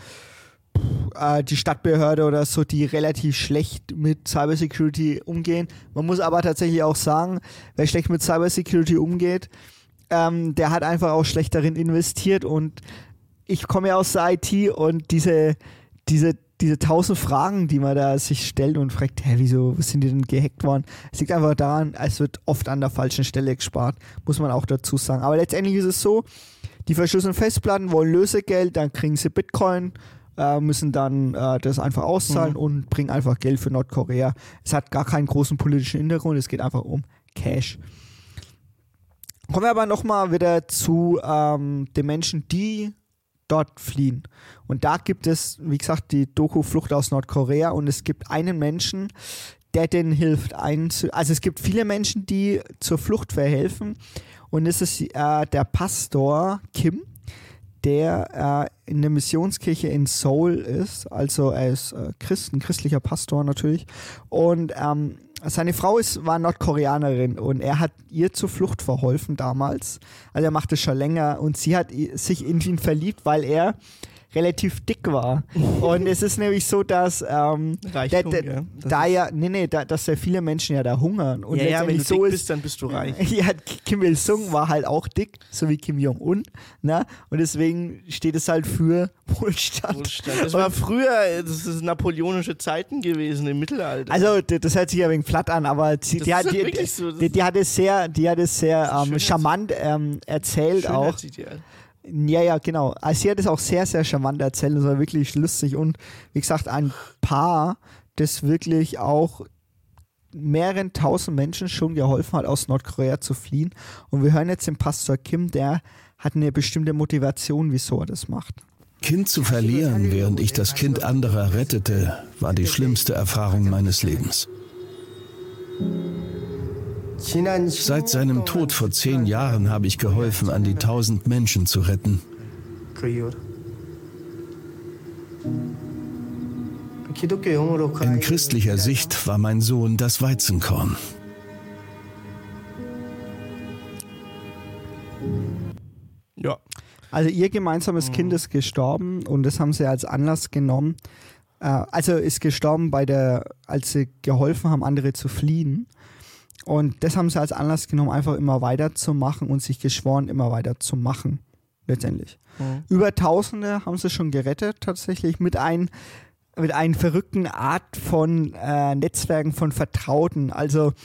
äh, die Stadtbehörde oder so, die relativ schlecht mit Cybersecurity umgehen. Man muss aber tatsächlich auch sagen, wer schlecht mit Cybersecurity umgeht, ähm, der hat einfach auch schlecht darin investiert. Und ich komme ja aus der I T und diese, diese diese tausend Fragen, die man da sich stellt und fragt, hä, wieso sind die denn gehackt worden? Es liegt einfach daran, es wird oft an der falschen Stelle gespart, muss man auch dazu sagen. Aber letztendlich ist es so, die verschlüsselten Festplatten wollen Lösegeld, dann kriegen sie Bitcoin, äh, müssen dann äh, das einfach auszahlen mhm. und bringen einfach Geld für Nordkorea. Es hat gar keinen großen politischen Hintergrund, es geht einfach um Cash. Kommen wir aber nochmal wieder zu ähm, den Menschen, die dort fliehen. Und da gibt es, wie gesagt, die Doku Flucht aus Nordkorea und es gibt einen Menschen, der denen hilft. Einen zu, also es gibt viele Menschen, die zur Flucht verhelfen und es ist äh, der Pastor Kim, der äh, in der Missionskirche in Seoul ist, also er ist äh, Christ, ein christlicher Pastor natürlich und ähm, seine Frau ist, war Nordkoreanerin und er hat ihr zur Flucht verholfen damals. Also er macht es schon länger und sie hat sich in ihn verliebt, weil er relativ dick war. Und es ist nämlich so, dass ähm, Reichtum, da, da, ja. da ja, nee, nee, da, dass ja viele Menschen ja da hungern. Und ja, ja, wenn du so dick ist, bist, dann bist du reich. Ja, Kim Il-sung war halt auch dick, so wie Kim Jong-un. Ne? Und deswegen steht es halt für Wohlstand. Wohlstand. Das war früher, das ist napoleonische Zeiten gewesen im Mittelalter. Also das hört sich ja wegen platt an, aber sie, die, hat, die, die, so, die, die hat es sehr, die hat es sehr ähm, charmant ähm, erzählt auch. Ja, ja, genau. Also sie hat es auch sehr, sehr charmant erzählt. Es war wirklich lustig und wie gesagt, ein Paar, das wirklich auch mehreren tausend Menschen schon geholfen hat, aus Nordkorea zu fliehen. Und wir hören jetzt den Pastor Kim, der hat eine bestimmte Motivation, wieso er das macht. Kind zu verlieren, während ich das Kind anderer rettete, war die schlimmste Erfahrung meines Lebens. Seit seinem Tod vor zehn Jahren habe ich geholfen, an die tausend Menschen zu retten. In christlicher Sicht war mein Sohn das Weizenkorn. Ja. Also ihr gemeinsames mhm. Kind ist gestorben und das haben sie als Anlass genommen. Äh, also ist gestorben bei der, als sie geholfen haben, andere zu fliehen. Und das haben sie als Anlass genommen, einfach immer weiterzumachen und sich geschworen, immer weiter zu machen. Letztendlich. Mhm. Über Tausende haben sie schon gerettet, tatsächlich, mit ein, mit einer verrückten Art von äh, Netzwerken von Vertrauten. Also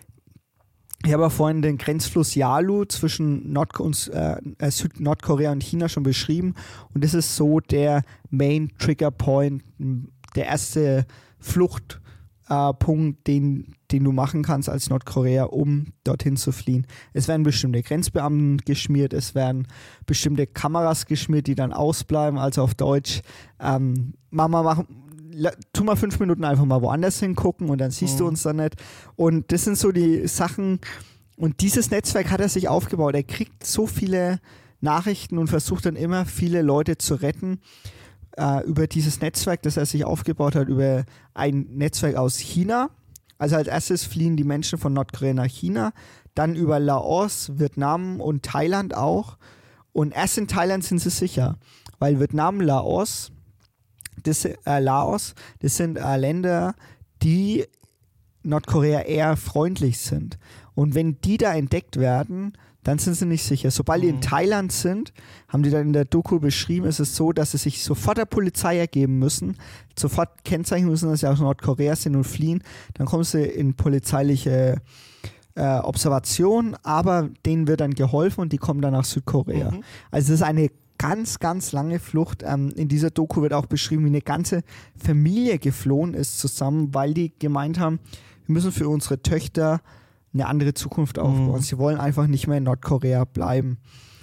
ich habe ja vorhin den Grenzfluss Yalu zwischen Nord- und, äh, Süd- Nordkorea und China schon beschrieben. Und das ist so der Main Trigger Point, der erste Fluchtpunkt, äh, den, den du machen kannst als Nordkorea, um dorthin zu fliehen. Es werden bestimmte Grenzbeamten geschmiert, es werden bestimmte Kameras geschmiert, die dann ausbleiben. Also auf Deutsch, ähm, Mama, mach, tu mal fünf Minuten einfach mal woanders hingucken und dann siehst mhm. du uns dann nicht. Und das sind so die Sachen, und dieses Netzwerk hat er sich aufgebaut. Er kriegt so viele Nachrichten und versucht dann immer viele Leute zu retten äh, über dieses Netzwerk, das er sich aufgebaut hat, über ein Netzwerk aus China. Also als erstes fliehen die Menschen von Nordkorea nach China, dann über Laos, Vietnam und Thailand auch. Und erst in Thailand sind sie sicher, weil Vietnam, Laos, Das, äh, Laos, das sind äh, Länder, die Nordkorea eher freundlich sind. Und wenn die da entdeckt werden, dann sind sie nicht sicher. Sobald mhm. die in Thailand sind, haben die dann in der Doku beschrieben, ist es so, dass sie sich sofort der Polizei ergeben müssen, sofort kennzeichnen müssen, dass sie aus Nordkorea sind und fliehen. Dann kommen sie in polizeiliche äh, Observation, aber denen wird dann geholfen und die kommen dann nach Südkorea. Mhm. Also es ist eine ganz, ganz lange Flucht. Ähm, in dieser Doku wird auch beschrieben, wie eine ganze Familie geflohen ist zusammen, weil die gemeint haben, wir müssen für unsere Töchter eine andere Zukunft aufbauen. Mhm. Sie wollen einfach nicht mehr in Nordkorea bleiben.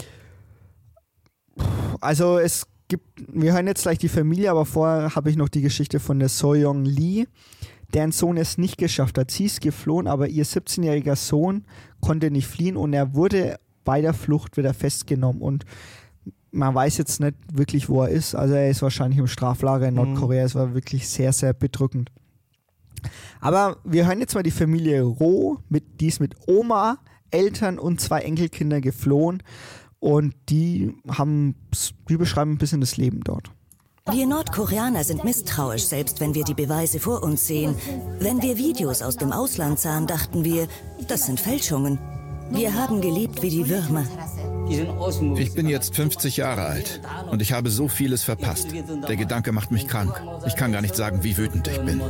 Also es gibt, wir hören jetzt gleich die Familie, aber vorher habe ich noch die Geschichte von der Soyoung Lee, deren Sohn es nicht geschafft hat. Sie ist geflohen, aber ihr siebzehnjähriger Sohn konnte nicht fliehen und er wurde bei der Flucht wieder festgenommen und man weiß jetzt nicht wirklich, wo er ist. Also er ist wahrscheinlich im Straflager in Nordkorea. Es war wirklich sehr, sehr bedrückend. Aber wir hören jetzt mal die Familie Roh, mit, die ist mit Oma, Eltern und zwei Enkelkinder geflohen. Und die haben, die beschreiben ein bisschen das Leben dort. Wir Nordkoreaner sind misstrauisch, selbst wenn wir die Beweise vor uns sehen. Wenn wir Videos aus dem Ausland sahen, dachten wir, das sind Fälschungen. Wir haben gelebt wie die Würmer. Ich bin jetzt fünfzig Jahre alt und ich habe so vieles verpasst. Der Gedanke macht mich krank. Ich kann gar nicht sagen, wie wütend ich bin.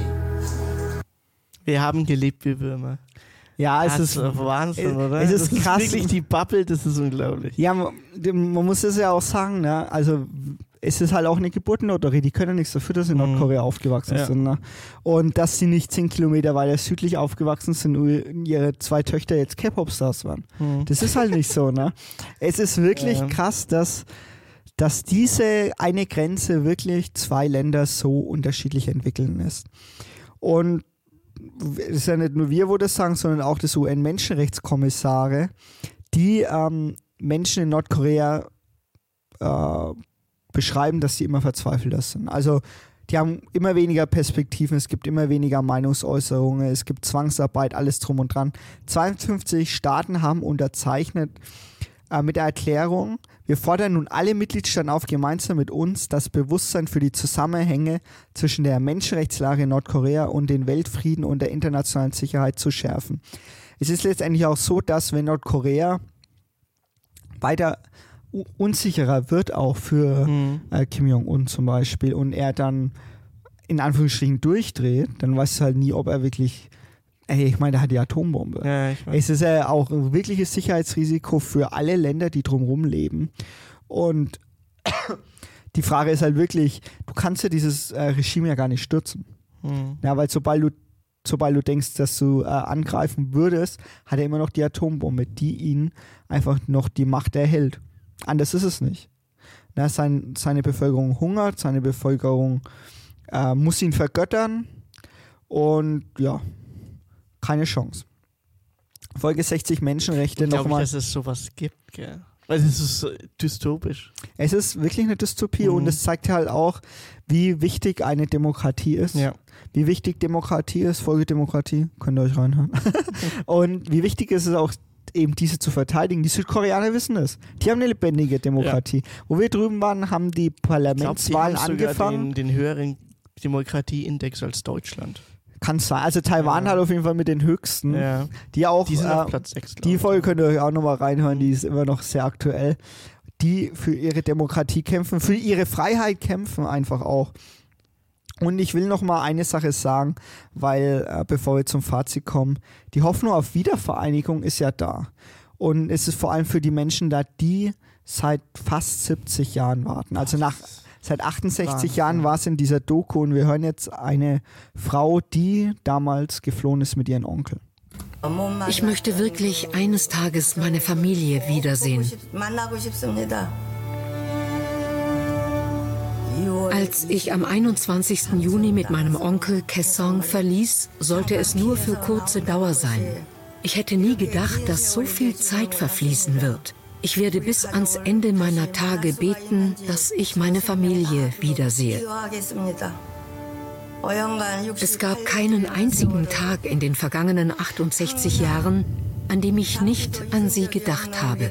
Wir haben gelebt wie Würmer. Ja, es das ist Wahnsinn, oder? Es ist das krass. Ist wirklich die Bubble, das ist unglaublich. Ja, man, man muss das ja auch sagen, ne? Also es ist halt auch eine Geburtenlotterie, die können ja nichts dafür, dass sie in Nordkorea mhm. aufgewachsen ja. sind. Ne? Und dass sie nicht zehn Kilometer weiter südlich aufgewachsen sind und ihre zwei Töchter jetzt K-Pop-Stars waren. Mhm. Das ist halt nicht so. Ne? Es ist wirklich ja. krass, dass, dass diese eine Grenze wirklich zwei Länder so unterschiedlich entwickeln lässt. Und es ist ja nicht nur wir, wo das sagen, sondern auch das U N-Menschenrechtskommissare, die ähm, Menschen in Nordkorea äh, beschreiben, dass sie immer verzweifelter sind. Also die haben immer weniger Perspektiven, es gibt immer weniger Meinungsäußerungen, es gibt Zwangsarbeit, alles drum und dran. zweiundfünfzig Staaten haben unterzeichnet äh, mit der Erklärung, wir fordern nun alle Mitgliedstaaten auf, gemeinsam mit uns das Bewusstsein für die Zusammenhänge zwischen der Menschenrechtslage in Nordkorea und den Weltfrieden und der internationalen Sicherheit zu schärfen. Es ist letztendlich auch so, dass wenn Nordkorea weiter unsicherer wird, auch für mhm. äh, Kim Jong-un zum Beispiel, und er dann in Anführungsstrichen durchdreht, dann weißt du halt nie, ob er wirklich, ey, ich meine, der hat die Atombombe. Ja, ich weiß. Es ist ja auch ein wirkliches Sicherheitsrisiko für alle Länder, die drumherum leben. Und die Frage ist halt wirklich, du kannst ja dieses äh, Regime ja gar nicht stürzen. Mhm. Ja, weil sobald du sobald du denkst, dass du äh, angreifen würdest, hat er immer noch die Atombombe, die ihn einfach noch die Macht erhält. Anders ist es nicht. Na, sein, seine Bevölkerung hungert, seine Bevölkerung äh, muss ihn vergöttern und ja, keine Chance. Folge sechzig Menschenrechte nochmal. Ich glaube, dass es sowas gibt, gell? Weil es ist so dystopisch. Es ist wirklich eine Dystopie mhm. und es zeigt halt auch, wie wichtig eine Demokratie ist. Ja. Wie wichtig Demokratie ist, Folge Demokratie, könnt ihr euch reinhören. Und wie wichtig ist es auch, eben diese zu verteidigen. Die Südkoreaner wissen es. Die haben eine lebendige Demokratie. Ja. Wo wir drüben waren, haben die Parlamentswahlen ich glaub, die haben angefangen. Sogar den, den höheren Demokratieindex als Deutschland. Kann sein. Also Taiwan ja. hat auf jeden Fall mit den höchsten. Ja. Die auch. Die sind äh, auf Platz sechs. Die Folge könnt ihr euch auch nochmal reinhören. Die ist immer noch sehr aktuell. Die für ihre Demokratie kämpfen, für ihre Freiheit kämpfen einfach auch. Und ich will noch mal eine Sache sagen, weil, äh, bevor wir zum Fazit kommen, die Hoffnung auf Wiedervereinigung ist ja da. Und es ist vor allem für die Menschen da, die seit fast siebzig Jahren warten. Also nach seit achtundsechzig Wahnsinn. Jahren war es in dieser Doku und wir hören jetzt eine Frau, die damals geflohen ist mit ihrem Onkel. Ich möchte wirklich eines Tages meine Familie wiedersehen. Als ich am einundzwanzigsten Juni mit meinem Onkel Kaesong verließ, sollte es nur für kurze Dauer sein. Ich hätte nie gedacht, dass so viel Zeit verfließen wird. Ich werde bis ans Ende meiner Tage beten, dass ich meine Familie wiedersehe. Es gab keinen einzigen Tag in den vergangenen achtundsechzig Jahren, an dem ich nicht an sie gedacht habe.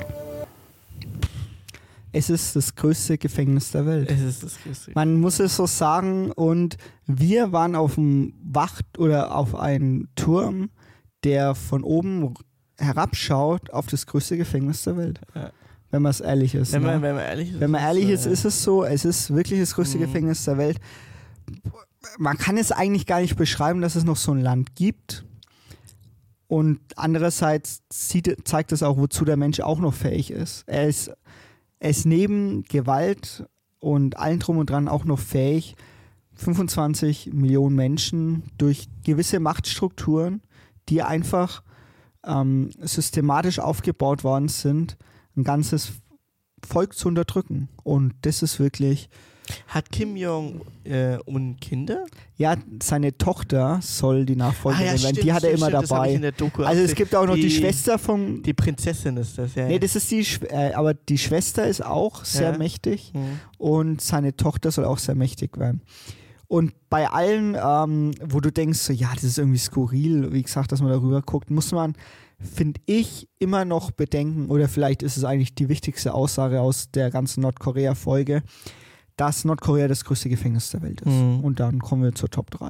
Es ist das größte Gefängnis der Welt. Es ist das größte. Man muss es so sagen. Und wir waren auf dem Wacht oder auf einem Turm, der von oben herabschaut auf das größte Gefängnis der Welt. Ja. Wenn man es ehrlich ist. Wenn man, ne? wenn man ehrlich ist. Wenn man ehrlich ist, so, ist es so. Es ist wirklich das größte mhm. Gefängnis der Welt. Man kann es eigentlich gar nicht beschreiben, dass es noch so ein Land gibt. Und andererseits sieht, zeigt es auch, wozu der Mensch auch noch fähig ist. Er ist Er ist neben Gewalt und allem drum und dran auch noch fähig, fünfundzwanzig Millionen Menschen durch gewisse Machtstrukturen, die einfach ähm, systematisch aufgebaut worden sind, ein ganzes Volk zu unterdrücken. Und das ist wirklich... Hat Kim Jong-un äh, Kinder? Ja, seine Tochter soll die Nachfolgerin ah, ja, werden. Stimmt, die hat er stimmt, immer stimmt, dabei. In der Doku also es gibt auch noch die, die Schwester vom... Die Prinzessin ist das, ja. Nee, das ist die... Äh, aber die Schwester ist auch sehr ja. mächtig mhm. und seine Tochter soll auch sehr mächtig werden. Und bei allen, ähm, wo du denkst, so, ja, das ist irgendwie skurril, wie gesagt, dass man darüber guckt, muss man, finde ich, immer noch bedenken, oder vielleicht ist es eigentlich die wichtigste Aussage aus der ganzen Nordkorea-Folge, dass Nordkorea das größte Gefängnis der Welt ist. Mhm. Und dann kommen wir zur Top drei.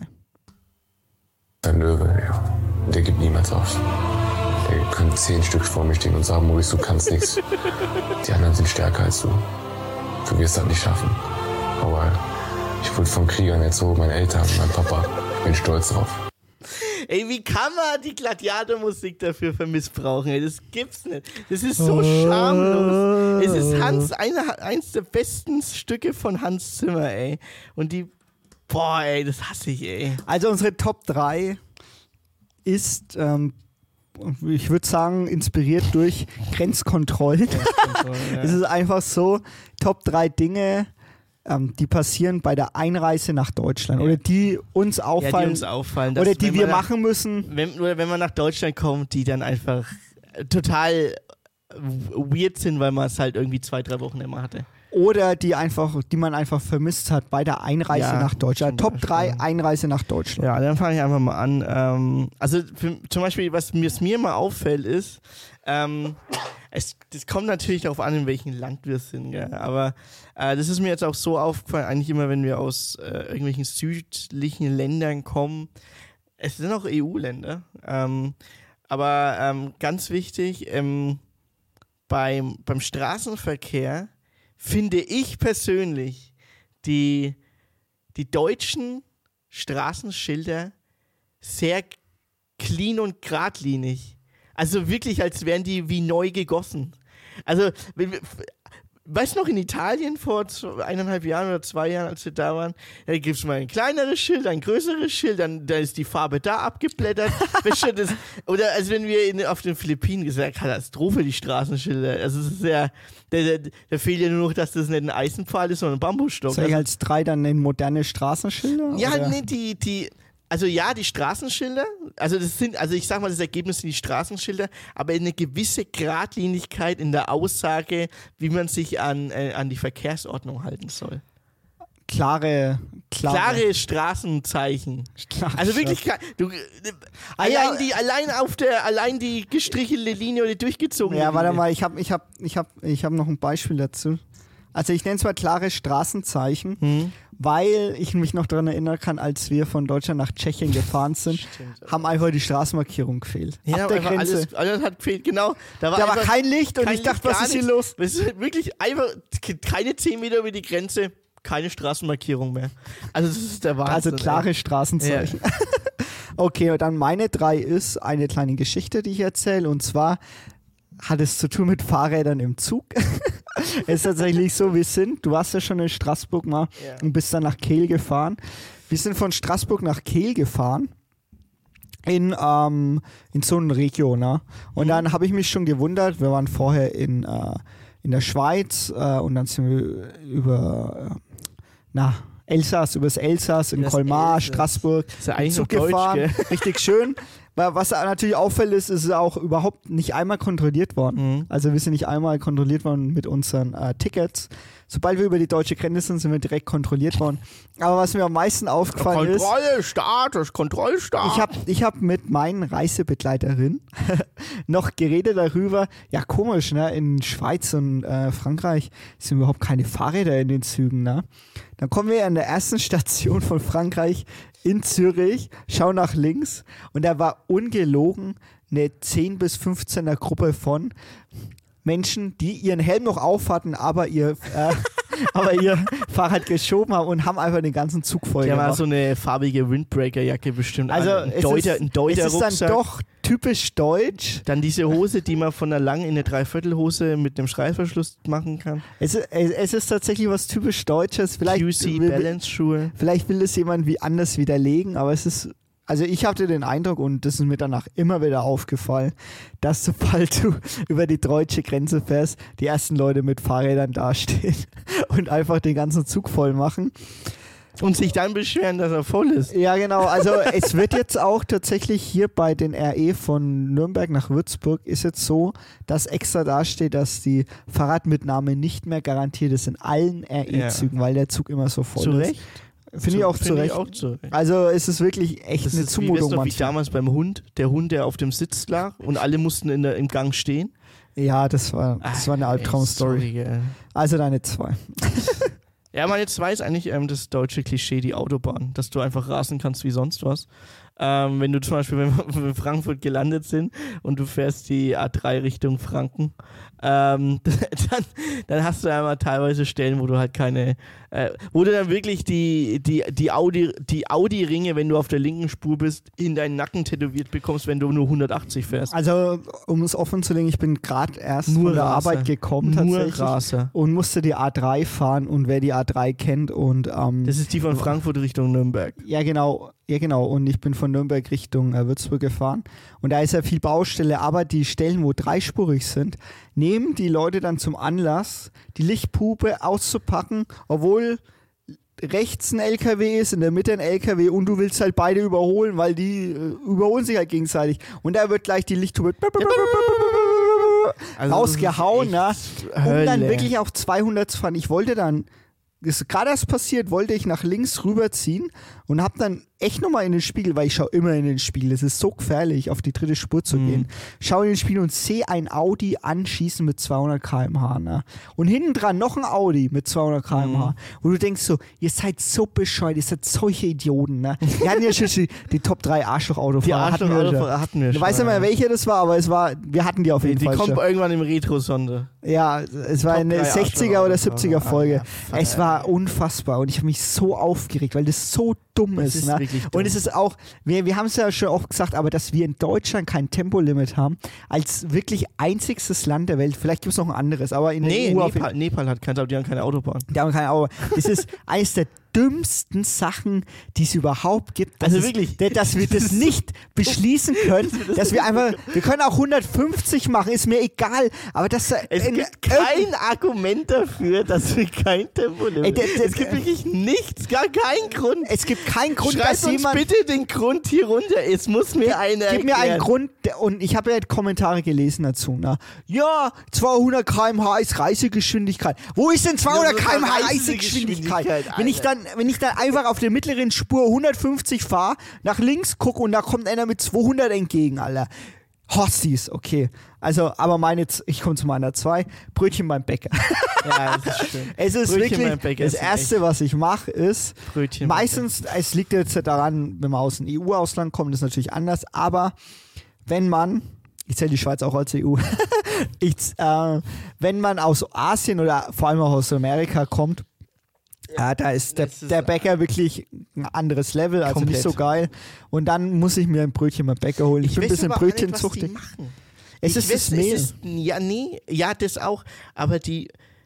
Ein Löwe, ja. Der gibt niemals auf. Der kann zehn Stück vor mir stehen und sagen, Maurice, du kannst nichts. Die anderen sind stärker als du. Du wirst das nicht schaffen. Aber ich wurde von Kriegern erzogen, meine Eltern, mein Papa. Ich bin stolz drauf. Ey, wie kann man die Gladiatormusik dafür vermissbrauchen? Ey, das gibt's nicht. Das ist so schamlos. Es ist Hans, eine, eins der besten Stücke von Hans Zimmer, ey. Und die, boah, ey, das hasse ich, ey. Also unsere Top drei ist, ähm, ich würde sagen, inspiriert durch Grenzkontrollen. Grenzkontrollen ja. Es ist einfach so, Top drei Dinge, Ähm, die passieren bei der Einreise nach Deutschland ja. oder die uns auffallen, ja, die uns auffallen oder die wir nach, machen müssen. Wenn, oder wenn man nach Deutschland kommt, die dann einfach total weird sind, weil man es halt irgendwie zwei, drei Wochen immer hatte. Oder die einfach, die man einfach vermisst hat bei der Einreise ja, nach Deutschland. Top drei Einreise nach Deutschland. Ja, dann fange ich einfach mal an. Ähm, also für, zum Beispiel, was mir, was mir mal auffällt, ist, ähm, es das kommt natürlich darauf an, in welchem Land wir sind, ja. Aber äh, das ist mir jetzt auch so aufgefallen, eigentlich immer, wenn wir aus äh, irgendwelchen südlichen Ländern kommen. Es sind auch E U-Länder. Ähm, aber ähm, ganz wichtig, ähm, beim, beim Straßenverkehr finde ich persönlich die, die deutschen Straßenschilder sehr clean und geradlinig. Also wirklich, als wären die wie neu gegossen. Also, weißt du noch, in Italien vor eineinhalb Jahren oder zwei Jahren, als wir da waren, da gibt es mal ein kleineres Schild, ein größeres Schild, dann da ist die Farbe da abgeblättert. das, oder als wenn wir in, auf den Philippinen gesagt haben, Katastrophe, die Straßenschilder. Also es ist ja, da, da, da fehlt ja nur noch, dass das nicht ein Eisenpfahl ist, sondern ein Bambusstock. Soll ich als drei dann in moderne Straßenschilder? Ja, oder? nee, die, die Also ja, die Straßenschilder, also das sind, also ich sag mal, das Ergebnis sind die Straßenschilder, aber eine gewisse Geradlinigkeit in der Aussage, wie man sich an, äh, an die Verkehrsordnung halten soll. Klare, klare, klare Straßenzeichen. Klare also wirklich, du, äh, ah, allein, ja. die, allein auf der, allein die gestrichelte Linie oder die durchgezogene Ja, Linie. warte mal, ich habe ich hab, ich hab, ich hab noch ein Beispiel dazu. Also ich nenne es mal klare Straßenzeichen, hm. weil ich mich noch daran erinnern kann, als wir von Deutschland nach Tschechien gefahren sind, Stimmt, haben einfach die Straßenmarkierung gefehlt. Ja, Ab der Grenze. Alles, alles hat gefehlt, genau. Da war, da war kein Licht und kein ich dachte, Licht, was ist hier los? Es ist wirklich einfach keine zehn Meter über die Grenze, keine Straßenmarkierung mehr. Also das ist der Wahnsinn. Also klare ey. Straßenzeichen. Ja. Okay, und dann meine drei ist eine kleine Geschichte, die ich erzähle, und zwar hat es zu tun mit Fahrrädern im Zug. Es ist tatsächlich so, wir sind, du warst ja schon in Straßburg mal yeah. und bist dann nach Kehl gefahren. Wir sind von Straßburg nach Kehl gefahren in, ähm, in so eine Region. Ne? Und mhm. dann habe ich mich schon gewundert, wir waren vorher in, äh, in der Schweiz äh, und dann sind wir über, äh, na, Elsass, übers Elsass, in Colmar, Elsass. Straßburg, ist ja eigentlich Zug Deutsch, gefahren. Gell? Richtig schön. Was natürlich auffällt, ist, ist auch überhaupt nicht einmal kontrolliert worden. Mhm. Also wir sind nicht einmal kontrolliert worden mit unseren äh, Tickets. Sobald wir über die deutsche Grenze sind, sind wir direkt kontrolliert worden. Aber was mir am meisten aufgefallen ist... Kontrollstatus, Kontrollstatus. Ich habe ich hab mit meinen Reisebegleiterin noch geredet darüber, ja komisch, ne? In Schweiz und äh, Frankreich sind überhaupt keine Fahrräder in den Zügen. Ne? Dann kommen wir an der ersten Station von Frankreich in Zürich, schau nach links und da war ungelogen eine zehn bis fünfzehner Gruppe von Menschen, die ihren Helm noch auf hatten, aber ihr, äh, aber ihr Fahrrad geschoben haben und haben einfach den ganzen Zug voll gemacht. Der war so eine farbige Windbreaker-Jacke bestimmt. Also ein es, Deuter, ist, ein Deuter es ist dann doch typisch deutsch. Dann diese Hose, die man von einer langen in eine Dreiviertelhose mit einem Schreißverschluss machen kann. Es ist, es ist tatsächlich was typisch Deutsches. Vielleicht, Q C Balance-Schuhe. Vielleicht will es jemand wie anders widerlegen, aber es ist... Also ich hatte den Eindruck, und das ist mir danach immer wieder aufgefallen, dass sobald du über die deutsche Grenze fährst, die ersten Leute mit Fahrrädern dastehen und einfach den ganzen Zug voll machen. Und sich dann beschweren, dass er voll ist. Ja, genau. Also es wird jetzt auch tatsächlich hier bei den R E von Nürnberg nach Würzburg ist jetzt so, dass extra dasteht, dass die Fahrradmitnahme nicht mehr garantiert ist in allen R E-Zügen, ja. weil der Zug immer so voll zu ist. Recht? Finde ich auch Find zu Recht. Ich auch zu Recht. Also es ist wirklich echt das eine ist Zumutung. Wie, weißt du, wie damals beim Hund, der Hund, der auf dem Sitz lag und alle mussten in der, im Gang stehen. Ja, das war, das war eine Albtraum-Story. Also deine zwei. Ja, meine zwei ist eigentlich ähm, das deutsche Klischee, die Autobahn, dass du einfach rasen kannst wie sonst was. Ähm, wenn du zum Beispiel, wenn wir in Frankfurt gelandet sind und du fährst die A drei Richtung Franken, ähm, dann, dann hast du einmal teilweise Stellen, wo du halt keine, äh, wo du dann wirklich die, die, die Audi, die Audi-Ringe, wenn du auf der linken Spur bist, in deinen Nacken tätowiert bekommst, wenn du nur hundertachtzig fährst. Also, um es offen zu legen, ich bin gerade erst nur von der Raser. Arbeit gekommen nur tatsächlich Raser. Und musste die A drei fahren, und wer die A drei kennt und ähm, das ist die von Frankfurt Richtung Nürnberg. Ja, genau. Ja, genau. Und ich bin von Nürnberg Richtung äh, Würzburg gefahren. Und da ist ja viel Baustelle, aber die Stellen, wo dreispurig sind, nehmen die Leute dann zum Anlass, die Lichtpupe auszupacken, obwohl rechts ein L K W ist, in der Mitte ein L K W, und du willst halt beide überholen, weil die äh, überholen sich halt gegenseitig. Und da wird gleich die Lichthupe also rausgehauen, ne? Um dann wirklich auf zweihundert zu fahren. Ich wollte dann, das ist gerade erst passiert, wollte ich nach links rüberziehen und habe dann echt nochmal in den Spiegel, weil ich schaue immer in den Spiegel, es ist so gefährlich, auf die dritte Spur zu mhm. gehen. Schaue in den Spiegel und sehe ein Audi anschießen mit zweihundert Kilometer pro Stunde. Ne? Und hinten dran noch ein Audi mit zweihundert Kilometer pro Stunde. Mhm. Und du denkst so, ihr seid so bescheuert, ihr seid solche Idioten. Ne? Wir hatten ja schon die, die Top drei Arschloch-Autofahrer. Die Arschloch-Autofahrer hatten wir schon. Ich weiß nicht mehr, welche das war, aber es war, wir hatten die auf jeden die Fall Die kommt schon. Irgendwann im Retro-Sonde. Ja, es war eine sechziger oder siebziger Folge. Ah, ja, es war unfassbar und ich habe mich so aufgeregt, weil das so dumm ist. ist ne? Und dumm. es ist auch, wir, wir haben es ja schon oft gesagt, aber dass wir in Deutschland kein Tempolimit haben, als wirklich einzigstes Land der Welt, vielleicht gibt es noch ein anderes, aber in nee, der E U Nepal, Nepal hat keins, aber die haben keine Autobahn. Die haben keine Autobahn. Das ist eines der dümmsten Sachen, die es überhaupt gibt. Also es, wirklich. Dass wir das nicht beschließen können, dass wir einfach, wir können auch hundertfünfzig machen, ist mir egal, aber das... Es in, gibt kein Argument dafür, dass wir kein Tempolimit... Ey, der, der, es gibt wirklich nichts, gar keinen Grund. Es gibt keinen Grund, Schreibt dass uns jemand... bitte den Grund hier runter, es muss mir einer Gib mir erklären. einen Grund, und ich habe ja Kommentare gelesen dazu, ne? Ja, zweihundert Kilometer pro Stunde ist Reisegeschwindigkeit. Wo ist denn zweihundert Ja, Kilometer pro Stunde Reisegeschwindigkeit, Reisegeschwindigkeit? Wenn ich dann, wenn ich dann einfach auf der mittleren Spur hundertfünfzig fahre, nach links gucke und da kommt einer mit zweihundert entgegen, Alter. Hossies, okay. Also, aber meine, ich komme zu meiner zwei, Brötchen beim Bäcker. Ja, das ist schön. Es ist Brötchen beim wirklich, Bäcker das ist Erste, was ich mache, ist, Brötchen meistens, es liegt jetzt daran, wenn man aus dem E U-Ausland kommt, ist natürlich anders, aber wenn man, ich zähle die Schweiz auch als E U, ich, äh, wenn man aus Asien oder vor allem auch aus Amerika kommt, ja, da ist der, ist der Bäcker wirklich ein anderes Level, also komplett. Nicht so geil. Und dann muss ich mir ein Brötchen beim Bäcker holen. Ich, ich bin ein bisschen brötchenzuchtig. Es ist das Mehl. Es ist, ja, nee, ja, das auch. Aber die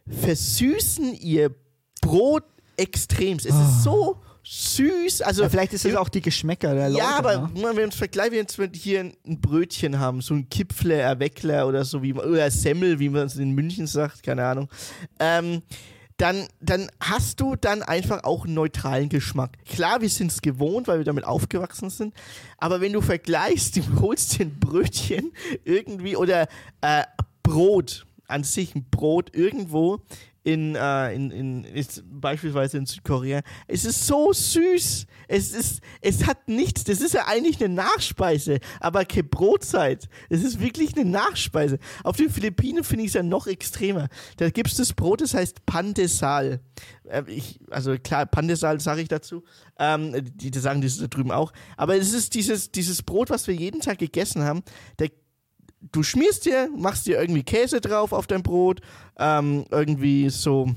versüßen ihr Brot extremst. Es Oh. ist so süß. Also ja, vielleicht ist es auch die Geschmäcker der Leute. Ja, aber ne? wenn wir uns vergleichen, wenn wir hier ein Brötchen haben, so ein Kipfler, ein Weckler oder so, wie man, oder Semmel, wie man es in München sagt, keine Ahnung, ähm, dann, dann hast du dann einfach auch einen neutralen Geschmack. Klar, wir sind es gewohnt, weil wir damit aufgewachsen sind, aber wenn du vergleichst, du holst dir ein Brötchen irgendwie oder äh, Brot an sich, ein Brot irgendwo in, äh, in, in ist beispielsweise in Südkorea, es ist so süß, es ist, es hat nichts, das ist ja eigentlich eine Nachspeise, aber keine Brotzeit, es ist wirklich eine Nachspeise. Auf den Philippinen finde ich es ja noch extremer, da gibt es das Brot, das heißt Pandesal. Äh, ich, also klar, Pandesal sage ich dazu, ähm, die, die sagen das da drüben auch, aber es ist dieses, dieses Brot, was wir jeden Tag gegessen haben, der Du schmierst dir, machst dir irgendwie Käse drauf auf dein Brot, ähm, irgendwie so,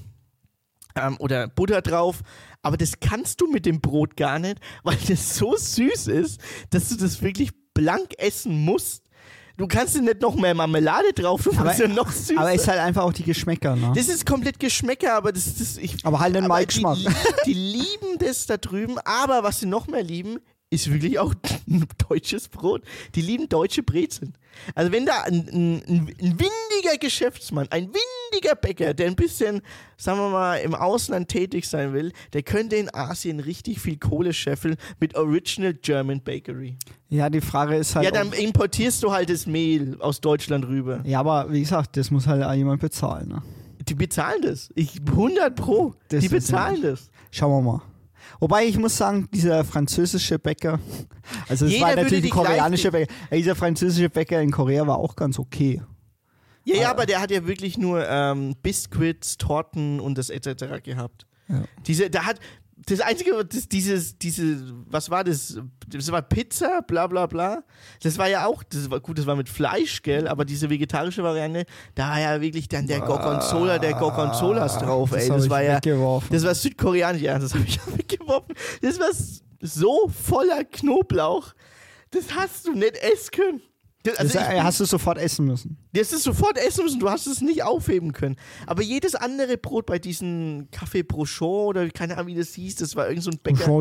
ähm, oder Butter drauf, aber das kannst du mit dem Brot gar nicht, weil das so süß ist, dass du das wirklich blank essen musst. Du kannst dir nicht noch mehr Marmelade drauf, du machst ja noch süßer. Aber es ist halt einfach auch die Geschmäcker, ne? Das ist komplett Geschmäcker, aber das ist... Ich, aber halt einen Maigeschmack. Die, die lieben das da drüben, aber was sie noch mehr lieben, ist wirklich auch ein deutsches Brot. Die lieben deutsche Brezeln. Also wenn da ein, ein, ein windiger Geschäftsmann, ein windiger Bäcker, der ein bisschen, sagen wir mal, im Ausland tätig sein will, der könnte in Asien richtig viel Kohle scheffeln mit Original German Bakery. Ja, die Frage ist halt... Ja, dann importierst du halt das Mehl aus Deutschland rüber. Ja, aber wie gesagt, das muss halt jemand bezahlen, ne? Die bezahlen das. Ich, hundert Pro. Das die bezahlen das. Schauen wir mal. Wobei ich muss sagen, dieser französische Bäcker, also es Jeder war natürlich die würde dich koreanische Bäcker, ja, dieser französische Bäcker in Korea war auch ganz okay. Ja, ja, aber der hat ja wirklich nur ähm, Biscuits, Torten und das et cetera gehabt. Ja. Diese, da hat das Einzige, das, dieses, diese, was war das? Das war Pizza, bla bla bla. Das war ja auch, das war gut, das war mit Fleisch, gell, aber diese vegetarische Variante, da war ja wirklich dann der Gorgonzola, der Gorgonzolas drauf, ey. Das, das war ja, das war südkoreanisch, ja, das habe ich auch weggeworfen. Das war so voller Knoblauch, das hast du nicht essen können. Das, also das ich, hast du sofort essen müssen. Das ist sofort essen müssen, du hast es nicht aufheben können. Aber jedes andere Brot bei diesen Café Brochon oder keine Ahnung, wie das hieß, das war irgend so ein Bäcker.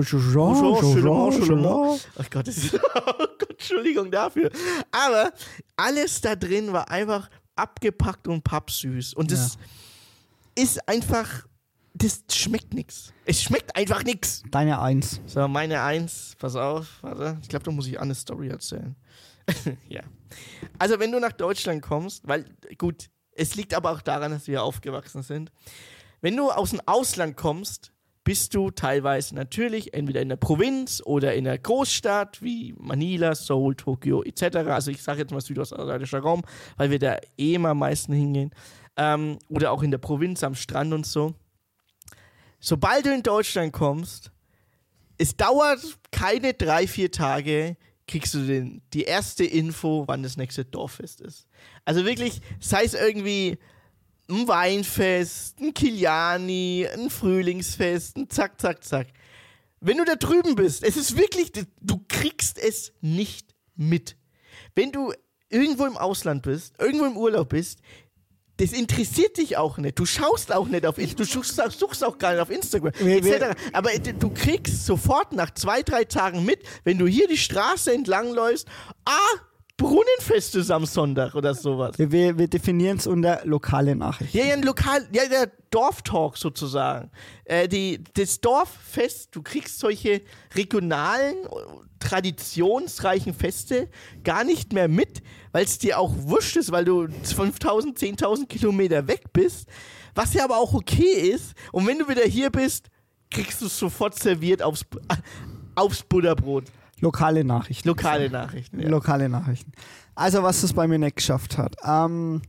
Brochon, Ach Gott, das ist, oh Gott, Entschuldigung dafür. Aber alles da drin war einfach abgepackt und pappsüß. Und das ja. ist einfach, das schmeckt nichts. Es schmeckt einfach nichts. Deine Eins. So, meine Eins, pass auf, warte. Ich glaube, da muss ich eine Story erzählen. Ja. Also wenn du nach Deutschland kommst, weil, gut, es liegt aber auch daran, dass wir aufgewachsen sind. Wenn du aus dem Ausland kommst, bist du teilweise natürlich entweder in der Provinz oder in der Großstadt wie Manila, Seoul, Tokio et cetera. Also ich sage jetzt mal südostasiatischer Raum, weil wir da eh immer am meisten hingehen. Ähm, oder auch in der Provinz am Strand und so. Sobald du in Deutschland kommst, es dauert keine drei, vier Tage, kriegst du den, die erste Info, wann das nächste Dorffest ist. Also wirklich, sei es irgendwie ein Weinfest, ein Kiliani, ein Frühlingsfest, ein zack, zack, zack. Wenn du da drüben bist, es ist wirklich, du kriegst es nicht mit. Wenn du irgendwo im Ausland bist, irgendwo im Urlaub bist, das interessiert dich auch nicht. Du schaust auch nicht auf Instagram, du suchst, suchst auch gar nicht auf Instagram, wir, et cetera. Aber du kriegst sofort nach zwei, drei Tagen mit, wenn du hier die Straße entlang läufst, ah, Brunnenfest ist am Sonntag oder sowas. Wir, wir definieren es unter lokale Nachrichten. Ja, ja, ein lokal, ja, der Dorftalk sozusagen. Äh, die, das Dorffest, du kriegst solche regionalen, traditionsreichen Feste gar nicht mehr mit, weil es dir auch wurscht ist, weil du fünftausend, zehntausend Kilometer weg bist, was ja aber auch okay ist. Und wenn du wieder hier bist, kriegst du es sofort serviert aufs, aufs Butterbrot. Lokale Nachrichten. Lokale Nachrichten, ja. Lokale Nachrichten. Also, was es bei mir nicht geschafft hat. Ähm,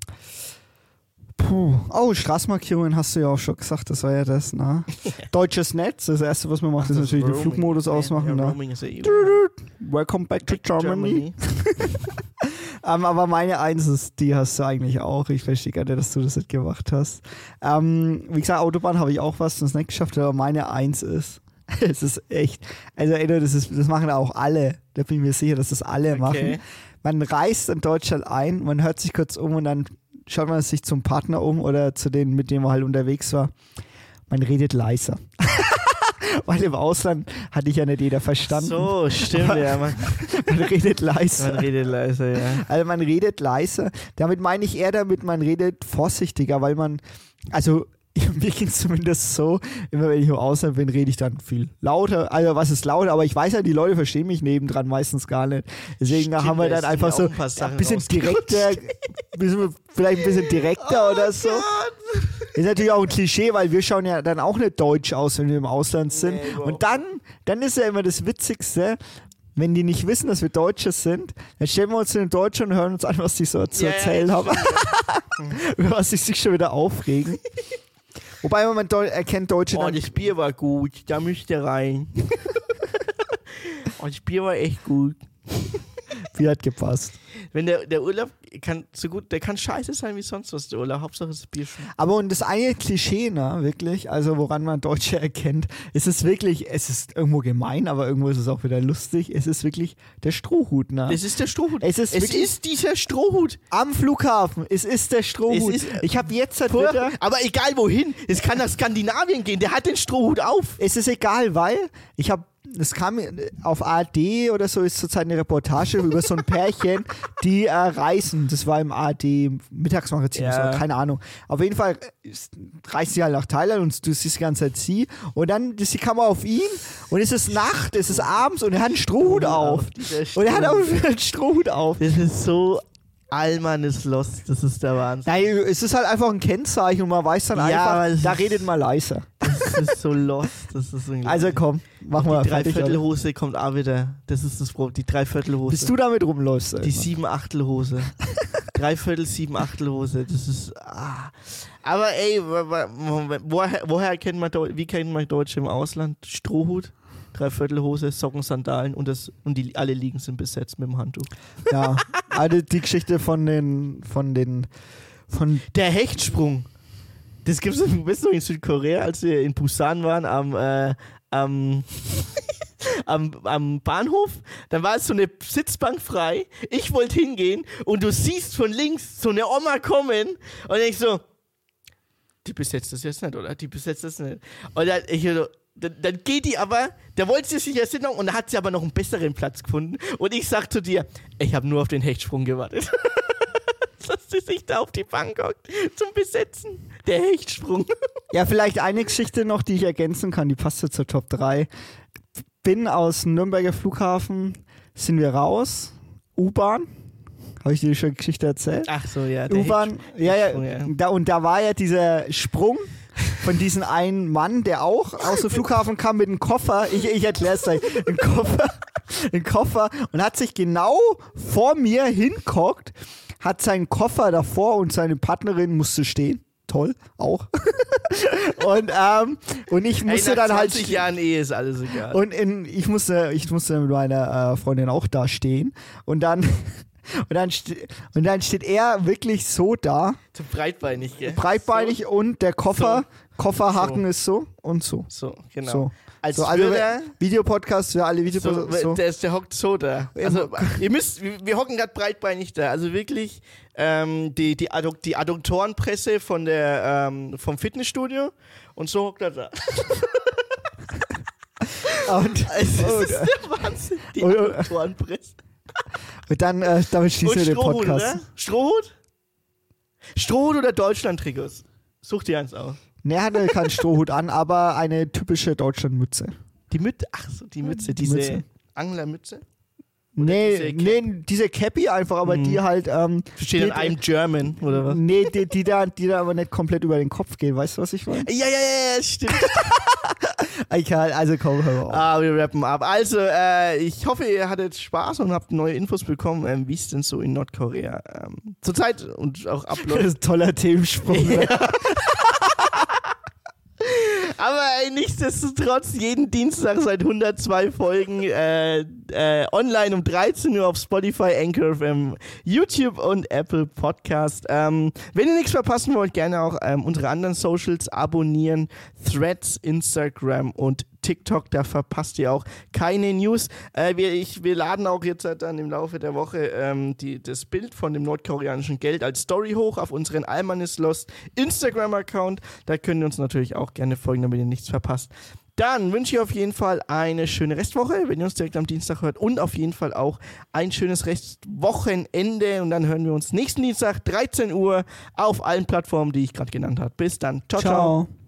puh. Oh, Straßenmarkierungen hast du ja auch schon gesagt, das war ja das, ne? Deutsches Netz, das erste, was man macht, ist natürlich den Flugmodus ausmachen. Ja, Welcome back to Germany. um, aber meine Eins ist, die hast du eigentlich auch. Ich verstehe gar nicht, dass du das nicht gemacht hast. Um, wie gesagt, Autobahn habe ich auch was, das nicht geschafft, aber meine Eins ist, es ist echt, also das, ist, das machen auch alle, da bin ich mir sicher, dass das alle okay. machen. Man reist in Deutschland ein, man hört sich kurz um und dann schaut man sich zum Partner um oder zu denen, mit denen man halt unterwegs war. Man redet leiser. Weil im Ausland hatte ich ja nicht jeder verstanden. So, stimmt, ja. Man, man redet leiser. Man redet leiser, ja. Also man redet leiser. Damit meine ich eher damit, man redet vorsichtiger, weil man, also mir geht es zumindest so, immer wenn ich im Ausland bin, rede ich dann viel lauter. Also was ist lauter, aber ich weiß ja, die Leute verstehen mich nebendran meistens gar nicht. Deswegen Stimmt, haben wir dann einfach so ein, ein bisschen direkter, bisschen, vielleicht ein bisschen direkter oh oder so. Gott. Ist natürlich auch ein Klischee, weil wir schauen ja dann auch nicht deutsch aus, wenn wir im Ausland sind. Nee, und dann, dann ist ja immer das Witzigste, wenn die nicht wissen, dass wir Deutsche sind, dann stellen wir uns zu den Deutschen und hören uns an, was die so zu yeah, erzählen haben. Über was sie sich schon wieder aufregen. Wobei man Deu- erkennt Deutsche oh, dann... das Bier war gut, da müsst ihr rein. oh, das Bier war echt gut. Bier hat gepasst. Wenn der, der Urlaub kann so gut, der kann scheiße sein wie sonst was, der Urlaub. Hauptsache das Bier schon. Aber und das eine Klischee, ne, wirklich, also woran man Deutsche erkennt, ist es wirklich, es ist irgendwo gemein, aber irgendwo ist es auch wieder lustig, es ist wirklich der Strohhut, ne? Es ist der Strohhut. Es ist, es wirklich, ist dieser Strohhut. Am Flughafen, es ist der Strohhut. Ist, ich habe jetzt halt vor, wieder, aber egal wohin, es kann nach Skandinavien gehen, der hat den Strohhut auf. Es ist egal, weil ich habe es kam auf A R D oder so, ist zurzeit eine Reportage über so ein Pärchen, die äh, reisen. Das war im A R D Mittagsmagazin, ja. so, keine Ahnung. Auf jeden Fall reist sie halt nach Thailand und du siehst die ganze Zeit sie. Und dann ist die Kamera auf ihn und es ist Nacht, es ist abends und er hat einen Strohhut auf. Und er hat auch einen Strohhut auf. Das ist so... Allmann ist lost, das ist der Wahnsinn. Nein, es ist halt einfach ein Kennzeichen und man weiß dann ja, einfach, da redet man leiser. Das ist so lost. Das ist so also komm, mach mal. Die Dreiviertelhose kommt auch wieder. Das ist das Problem. Die Dreiviertelhose. Bis du damit rumläufst. Die Siebenachtelhose. Dreiviertel Siebenachtelhose. Das ist. Ah. Aber ey, woher, woher kennt man wie kennt man Deutsche im Ausland? Strohhut? Dreiviertelhose, Socken, Sandalen und, das, und die, alle Liegen sind besetzt mit dem Handtuch. Ja, also die Geschichte von den, von den, von... Der Hechtsprung. Das gibt's bist du in Südkorea, als wir in Busan waren, am, äh, am, am, am Bahnhof. Dann war es so eine Sitzbank frei. Ich wollte hingehen und du siehst von links so eine Oma kommen und ich so, die besetzt das jetzt nicht, oder? Die besetzt das nicht. Und dann, ich so, Dann, dann geht die aber, da wollte sie sich erst hinhauen und dann hat sie aber noch einen besseren Platz gefunden. Und ich sag zu dir, ich habe nur auf den Hechtsprung gewartet. Dass sie sich da auf die Bank hockt zum Besetzen. Der Hechtsprung. Ja, vielleicht eine Geschichte noch, die ich ergänzen kann, die passt zur Top drei. Bin aus dem Nürnberger Flughafen, sind wir raus, U-Bahn. Habe ich dir schon eine Geschichte erzählt? Ach so, ja. U-Bahn, ja, ja, ja. Da, und da war ja dieser Sprung von diesem einen Mann, der auch aus dem Flughafen kam mit einem Koffer, ich, ich erkläre es gleich, ein Koffer, ein Koffer und hat sich genau vor mir hinguckt, hat seinen Koffer davor und seine Partnerin musste stehen. Toll, auch. und, ähm, und ich musste hey, nach dann halt. zwanzig Jahren Ehe ist alles egal. Und in, ich musste, ich musste mit meiner äh, Freundin auch da stehen und dann Und dann, st- und dann steht er wirklich so da. So breitbeinig, gell? Breitbeinig so. Und der Koffer, so. Kofferhaken so. ist so und so. So, genau. So. Als so, also er, Videopodcast für alle Videopodcasts. So, so. Der, ist, der hockt so da. Also, ihr müsst, wir hocken gerade breitbeinig da. Also wirklich ähm, die, die, Adduk- die Adduktorenpresse von der, ähm, vom Fitnessstudio und so hockt er da. Und, also, das und, ist der Wahnsinn. Die und, Adduktorenpresse. Und dann, äh, damit schließen wir den Strohhut, Podcast. Oder? Strohhut? Strohhut oder Deutschland-Trikots? Such dir eins aus. Ne, er hatte keinen Strohhut an, aber eine typische Deutschlandmütze. Die Mütze, ach so, die Mütze, die diese Mütze. Anglermütze? Nee, diese nee, diese Cappy einfach, aber hm. die halt. Ähm, Steht in einem German, oder was? Nee, die, die, da, die da aber nicht komplett über den Kopf gehen, weißt du, was ich meine? Ja, ja, ja, ja, stimmt. Egal, also komm, hör auf. Ah, wir rappen ab. Also, äh, ich hoffe, ihr hattet Spaß und habt neue Infos bekommen, ähm, wie es denn so in Nordkorea ähm, zurzeit und auch abläuft. Das ist ein toller Themensprung. Ja. Aber ey, nichtsdestotrotz, jeden Dienstag seit hundertzwei Folgen äh, äh, online um dreizehn Uhr auf Spotify, Anchor F M, YouTube und Apple Podcast. Ähm, wenn ihr nichts verpassen wollt, gerne auch ähm, unsere anderen Socials abonnieren. Threads, Instagram und TikTok, da verpasst ihr auch keine News. Äh, wir, ich, wir laden auch jetzt dann im Laufe der Woche ähm, die, das Bild von dem nordkoreanischen Geld als Story hoch auf unseren Alman is Lost Instagram-Account. Da könnt ihr uns natürlich auch gerne folgen, damit ihr nichts verpasst. Dann wünsche ich auf jeden Fall eine schöne Restwoche, wenn ihr uns direkt am Dienstag hört, und auf jeden Fall auch ein schönes Restwochenende, und dann hören wir uns nächsten Dienstag dreizehn Uhr auf allen Plattformen, die ich gerade genannt habe. Bis dann. Ciao, ciao. ciao.